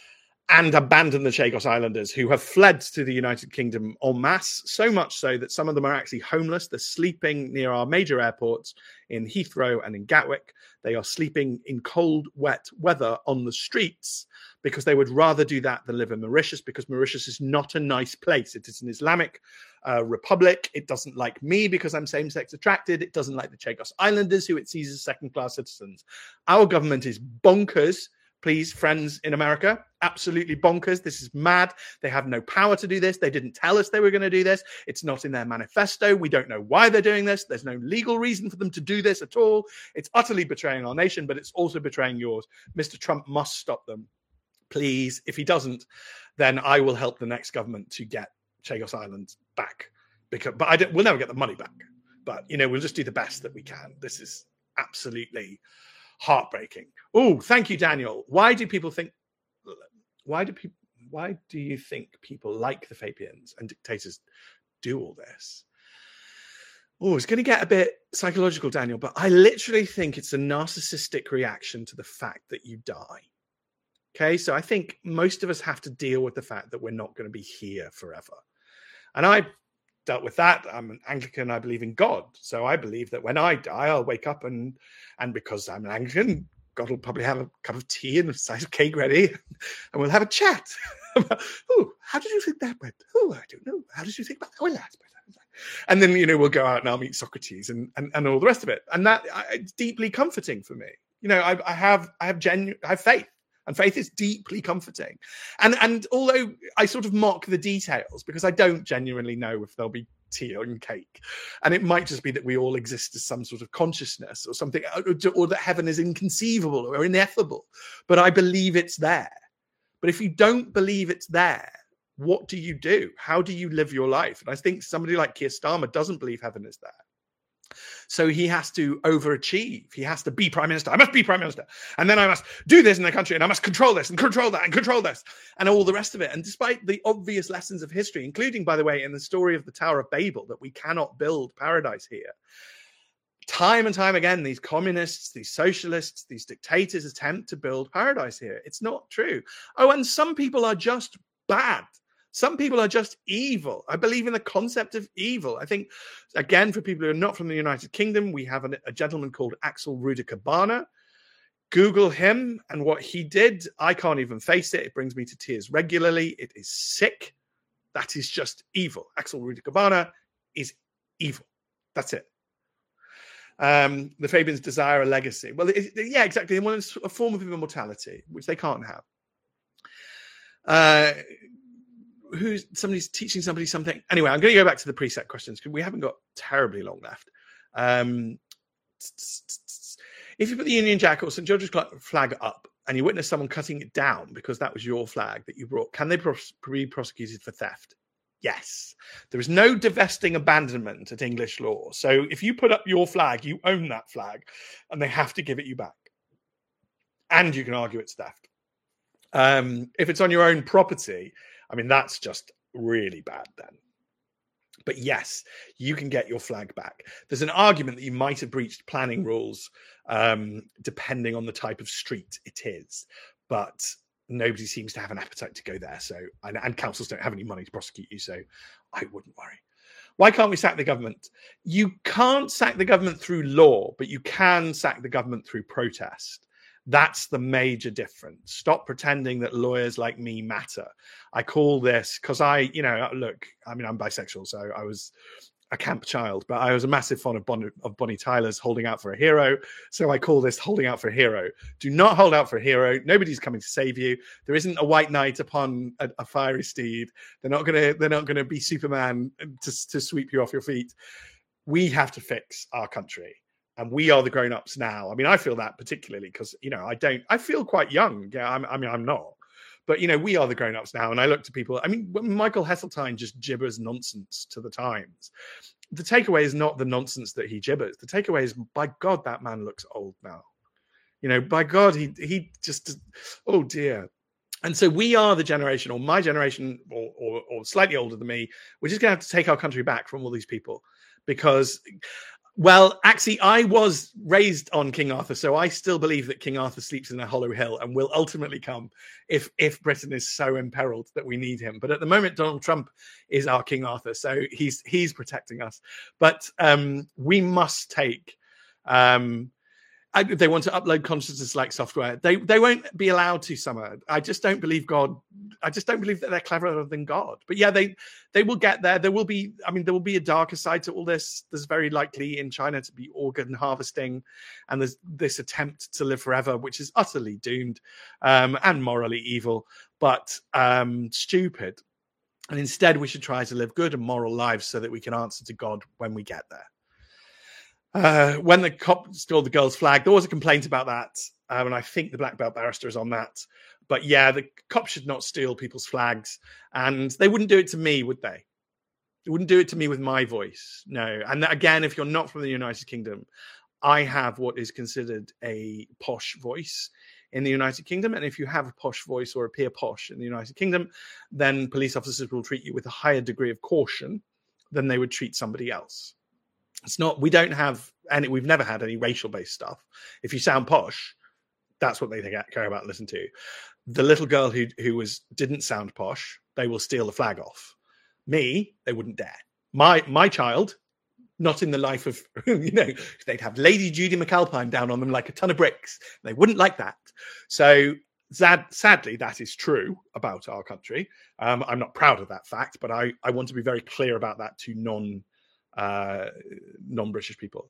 and abandon the Chagos Islanders, who have fled to the United Kingdom en masse, so much so that some of them are actually homeless. They're sleeping near our major airports in Heathrow and in Gatwick. They are sleeping in cold, wet weather on the streets because they would rather do that than live in Mauritius, because Mauritius is not a nice place. It is an Islamic uh, republic. It doesn't like me because I'm same-sex attracted. It doesn't like the Chagos Islanders, who it sees as second-class citizens. Our government is bonkers. Please, friends in America, absolutely bonkers. This is mad. They have no power to do this. They didn't tell us they were going to do this. It's not in their manifesto. We don't know why they're doing this. There's no legal reason for them to do this at all. It's utterly betraying our nation, but it's also betraying yours. Mister Trump must stop them. Please, if he doesn't, then I will help the next government to get Chagos Island back. Because, but I don't, we'll never get the money back. But, you know, we'll just do the best that we can. This is absolutely heartbreaking. Oh, thank you, Daniel. Why do people think, why do people, why do you think people like the Fabians and dictators do all this? Oh, it's going to get a bit psychological, Daniel, but I literally think it's a narcissistic reaction to the fact that you die. Okay, so I think most of us have to deal with the fact that we're not going to be here forever. And I dealt with that. I'm an Anglican. I believe in God. So I believe that when I die, I'll wake up and, and because I'm an Anglican, God will probably have a cup of tea and a slice of cake ready, and we'll have a chat. Oh, how did you think that went? Oh, I don't know. How did you think that? Well, that's better. And then, you know, we'll go out and I'll meet Socrates and, and, and all the rest of it. And that I, it's deeply comforting for me. You know, I, I have I have genuine I have faith. And faith is deeply comforting. And and although I sort of mock the details because I don't genuinely know if there'll be tea and cake. And it might just be that we all exist as some sort of consciousness or something, or, or that heaven is inconceivable or ineffable. But I believe it's there. But if you don't believe it's there, what do you do? How do you live your life? And I think somebody like Keir Starmer doesn't believe heaven is there. So he has to overachieve. He has to be prime minister. I must be prime minister. And then I must do this in the country. And I must control this and control that and control this and all the rest of it. And despite the obvious lessons of history, including, by the way, in the story of the Tower of Babel, that we cannot build paradise here. Time and time again, these communists, these socialists, these dictators attempt to build paradise here. It's not true. Oh, and some people are just bad. Some people are just evil. I believe in the concept of evil. I think, again, for people who are not from the United Kingdom, we have an, a gentleman called Axel Rudikabana. Google him and what he did. I can't even face it. It brings me to tears regularly. It is sick. That is just evil. Axel Rudikabana is evil. That's it. Um, the Fabians desire a legacy. Well, it, yeah, exactly. They want a form of immortality, which they can't have. Uh, who's somebody's teaching somebody something. Anyway, I'm going to go back to the preset questions because we haven't got terribly long left. Um, if you put the Union Jack or Saint George's flag up and you witness someone cutting it down because that was your flag that you brought, can they be prosecuted for theft? Yes. There is no divesting abandonment at English law. So if you put up your flag, you own that flag and they have to give it you back. And you can argue it's theft. Um, if it's on your own property, I mean, that's just really bad then. But yes, you can get your flag back. There's an argument that you might have breached planning rules um, depending on the type of street it is. But nobody seems to have an appetite to go there. So, and, and councils don't have any money to prosecute you. So I wouldn't worry. Why can't we sack the government? You can't sack the government through law, but you can sack the government through protest. That's the major difference. Stop pretending that lawyers like me matter. I call this, because I, you know, look, I mean, I'm bisexual, so I was a camp child, but I was a massive fan of, bon- of Bonnie Tyler's Holding Out for a Hero. So I call this Holding Out for a Hero. Do not hold out for a hero. Nobody's coming to save you. There isn't a white knight upon a, a fiery steed. They're not going to, they're not going to be Superman to, to sweep you off your feet. We have to fix our country. And we are the grown-ups now. I mean, I feel that particularly because, you know, I don't, I feel quite young. Yeah, I'm, I mean, I'm not. But, you know, we are the grown-ups now. And I look to people, I mean, when Michael Heseltine just gibbers nonsense to the Times, the takeaway is not the nonsense that he gibbers. The takeaway is, by God, that man looks old now. You know, by God, he he just, oh dear. And so we are the generation, or my generation, or, or, or slightly older than me, we're just going to have to take our country back from all these people. Because Well, actually, I was raised on King Arthur, so I still believe that King Arthur sleeps in a hollow hill and will ultimately come if if Britain is so imperiled that we need him. But at the moment, Donald Trump is our King Arthur, so he's he's protecting us. But um, we must take. Um, if they want to upload consciousness-like software, they they won't be allowed to. Summer. I just don't believe God. I just don't believe that they're cleverer than God. But yeah, they they will get there. There will be. I mean, there will be a darker side to all this. There's very likely in China to be organ harvesting, and there's this attempt to live forever, which is utterly doomed um, and morally evil, but um, stupid. And instead, we should try to live good and moral lives so that we can answer to God when we get there. Uh, when the cop stole the girl's flag, there was a complaint about that, um, and I think the black belt barrister is on that. But yeah, the cops should not steal people's flags, and they wouldn't do it to me, would they? They wouldn't do it to me with my voice, no. And again, if you're not from the United Kingdom, I have what is considered a posh voice in the United Kingdom, and if you have a posh voice or appear posh in the United Kingdom, then police officers will treat you with a higher degree of caution than they would treat somebody else. It's not, we don't have any, we've never had any racial based stuff. If you sound posh, that's what they care about and listen to. The little girl who who was didn't sound posh, they will steal the flag off. Me, they wouldn't dare. My my child, not in the life of, you know, they'd have Lady Judy McAlpine down on them like a ton of bricks. They wouldn't like that. So sad, sadly, that is true about our country. Um, I'm not proud of that fact, but I, I want to be very clear about that to non uh non-British people.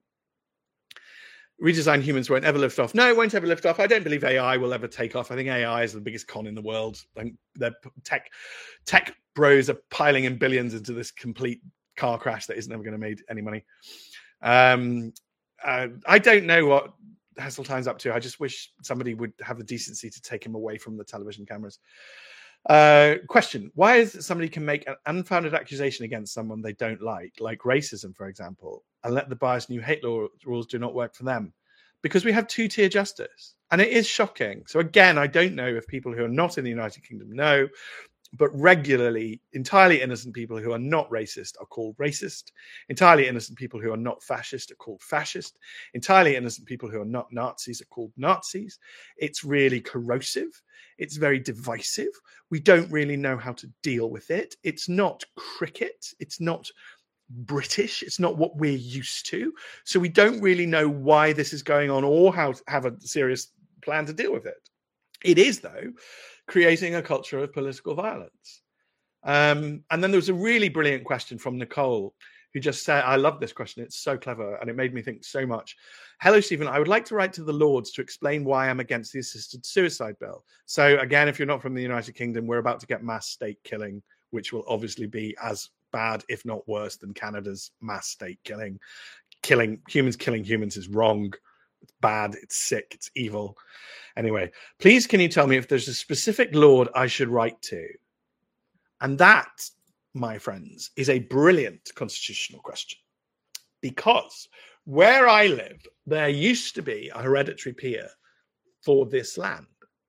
Redesigned humans won't ever lift off. No, it won't ever lift off. I don't believe A I will ever take off. I think A I is the biggest con in the world. And the tech tech bros are piling in billions into this complete car crash that isn't ever going to make any money. Um, uh, I don't know what Heseltine's up to. I just wish somebody would have the decency to take him away from the television cameras. Uh, question: why is it somebody can make an unfounded accusation against someone they don't like, like racism, for example, and let the biased new hate law rules do not work for them? Because we have two-tier justice, and it is shocking. So again, I don't know if people who are not in the United Kingdom know, but regularly, entirely innocent people who are not racist are called racist. Entirely innocent people who are not fascist are called fascist. Entirely innocent people who are not Nazis are called Nazis. It's really corrosive. It's very divisive. We don't really know how to deal with it. It's not cricket. It's not British. It's not what we're used to. So we don't really know why this is going on or how to have a serious plan to deal with it. It is, though, creating a culture of political violence. Um, and then there was a really brilliant question from Nicole, who just said, I love this question. It's so clever, and it made me think so much. Hello, Stephen. I would like to write to the Lords to explain why I'm against the assisted suicide bill. So again, if you're not from the United Kingdom, we're about to get mass state killing, which will obviously be as bad, if not worse, than Canada's mass state killing. Killing humans, killing humans is wrong. It's bad, it's sick, it's evil. Anyway, please can you tell me if there's a specific Lord I should write to? And that, my friends, is a brilliant constitutional question. Because where I live, there used to be a hereditary peer for this land.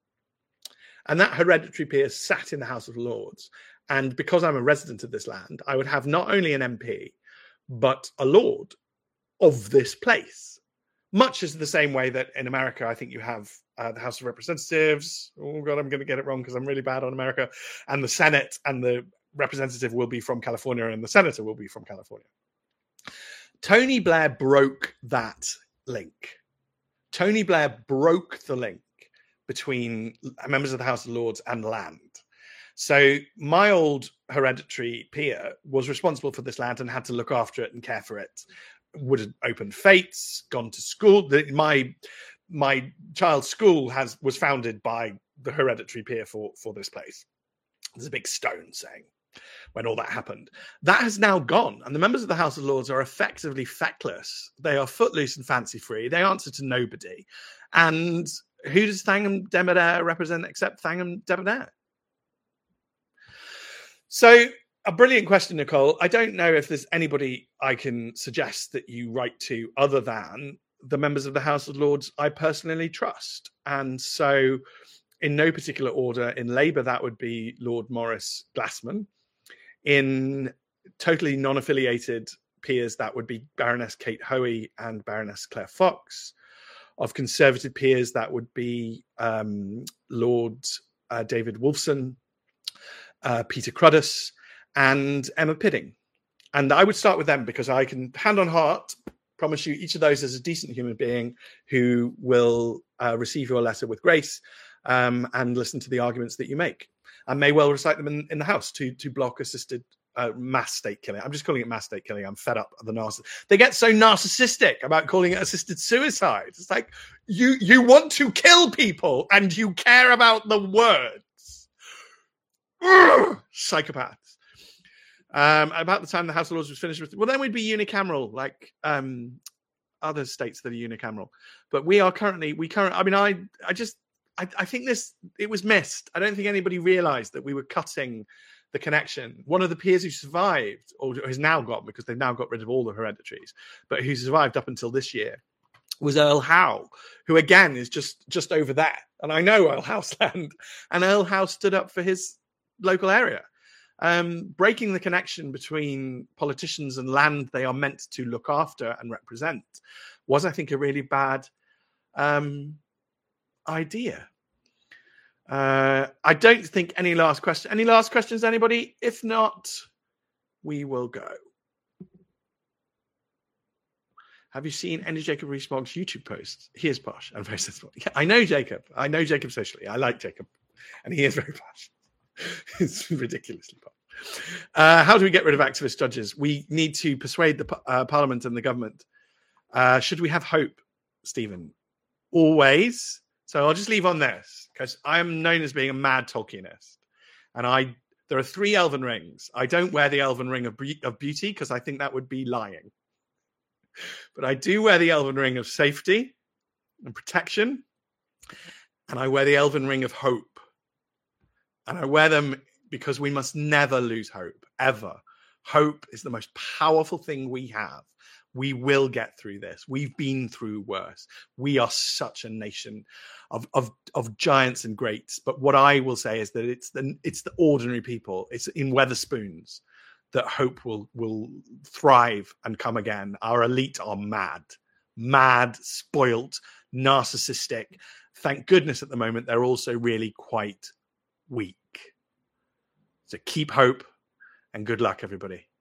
And that hereditary peer sat in the House of Lords. And because I'm a resident of this land, I would have not only an M P, but a Lord of this place. Much as the same way that in America, I think you have uh, the House of Representatives. Oh, God, I'm going to get it wrong because I'm really bad on America. And the Senate, and the representative will be from California and the senator will be from California. Tony Blair broke that link. Tony Blair broke the link between members of the House of Lords and land. So my old hereditary peer was responsible for this land and had to look after it and care for it. Would have opened fates, gone to school. The, my my child's school has was founded by the hereditary peer for, for this place. There's a big stone saying when all that happened. That has now gone, and the members of the House of Lords are effectively feckless. They are footloose and fancy free. They answer to nobody. And who does Thangam Debonnaire represent except Thangam Debonnaire? So, a brilliant question, Nicole. I don't know if there's anybody I can suggest that you write to other than the members of the House of Lords I personally trust. And so, in no particular order, in Labour, that would be Lord Maurice Glassman. In totally non-affiliated peers, that would be Baroness Kate Hoey and Baroness Claire Fox. Of Conservative peers, that would be um, Lord uh, David Wolfson, uh, Peter Cruddas, and Emma Pidding. And I would start with them because I can, hand on heart, promise you each of those is a decent human being who will uh, receive your letter with grace um, and listen to the arguments that you make, and may well recite them in, in the House to, to block assisted uh, mass state killing. I'm just calling it mass state killing. I'm fed up of the narciss. They get so narcissistic about calling it assisted suicide. It's like, you, you want to kill people and you care about the words. Ugh, psychopaths. Um, about the time the House of Lords was finished with, well, then we'd be unicameral, like um, other states that are unicameral. But we are currently, we currently, I mean, I, I just, I, I think this, it was missed. I don't think anybody realised that we were cutting the connection. One of the peers who survived, or has now got, because they've now got rid of all the hereditaries, but who survived up until this year, was Earl Howe, who again is just just over there. And I know Earl Howe's land, and Earl Howe stood up for his local area. Um, breaking the connection between politicians and land they are meant to look after and represent was, I think, a really bad um, idea. Uh, I don't think any last question. Any last questions, anybody? If not, we will go. Have you seen any Jacob Rees-Mogg's YouTube posts? He is posh and very sensible. Yeah, I know Jacob. I know Jacob socially. I like Jacob, and he is very posh. It's ridiculously posh. Uh, how do we get rid of activist judges? We need to persuade the uh, Parliament and the government. Uh, should we have hope, Stephen? Always. So I'll just leave on this, because I am known as being a mad Tolkienist, and I there are three elven rings. I don't wear the elven ring of, be- of beauty because I think that would be lying. But I do wear the elven ring of safety and protection, and I wear the elven ring of hope. And I wear them because we must never lose hope, ever. Hope is the most powerful thing we have. We will get through this. We've been through worse. We are such a nation of, of, of giants and greats. But what I will say is that it's the, it's the ordinary people. It's in Weatherspoons that hope will, will thrive and come again. Our elite are mad, mad, spoilt, narcissistic. Thank goodness at the moment, they're also really quite weak. So keep hope and good luck, everybody.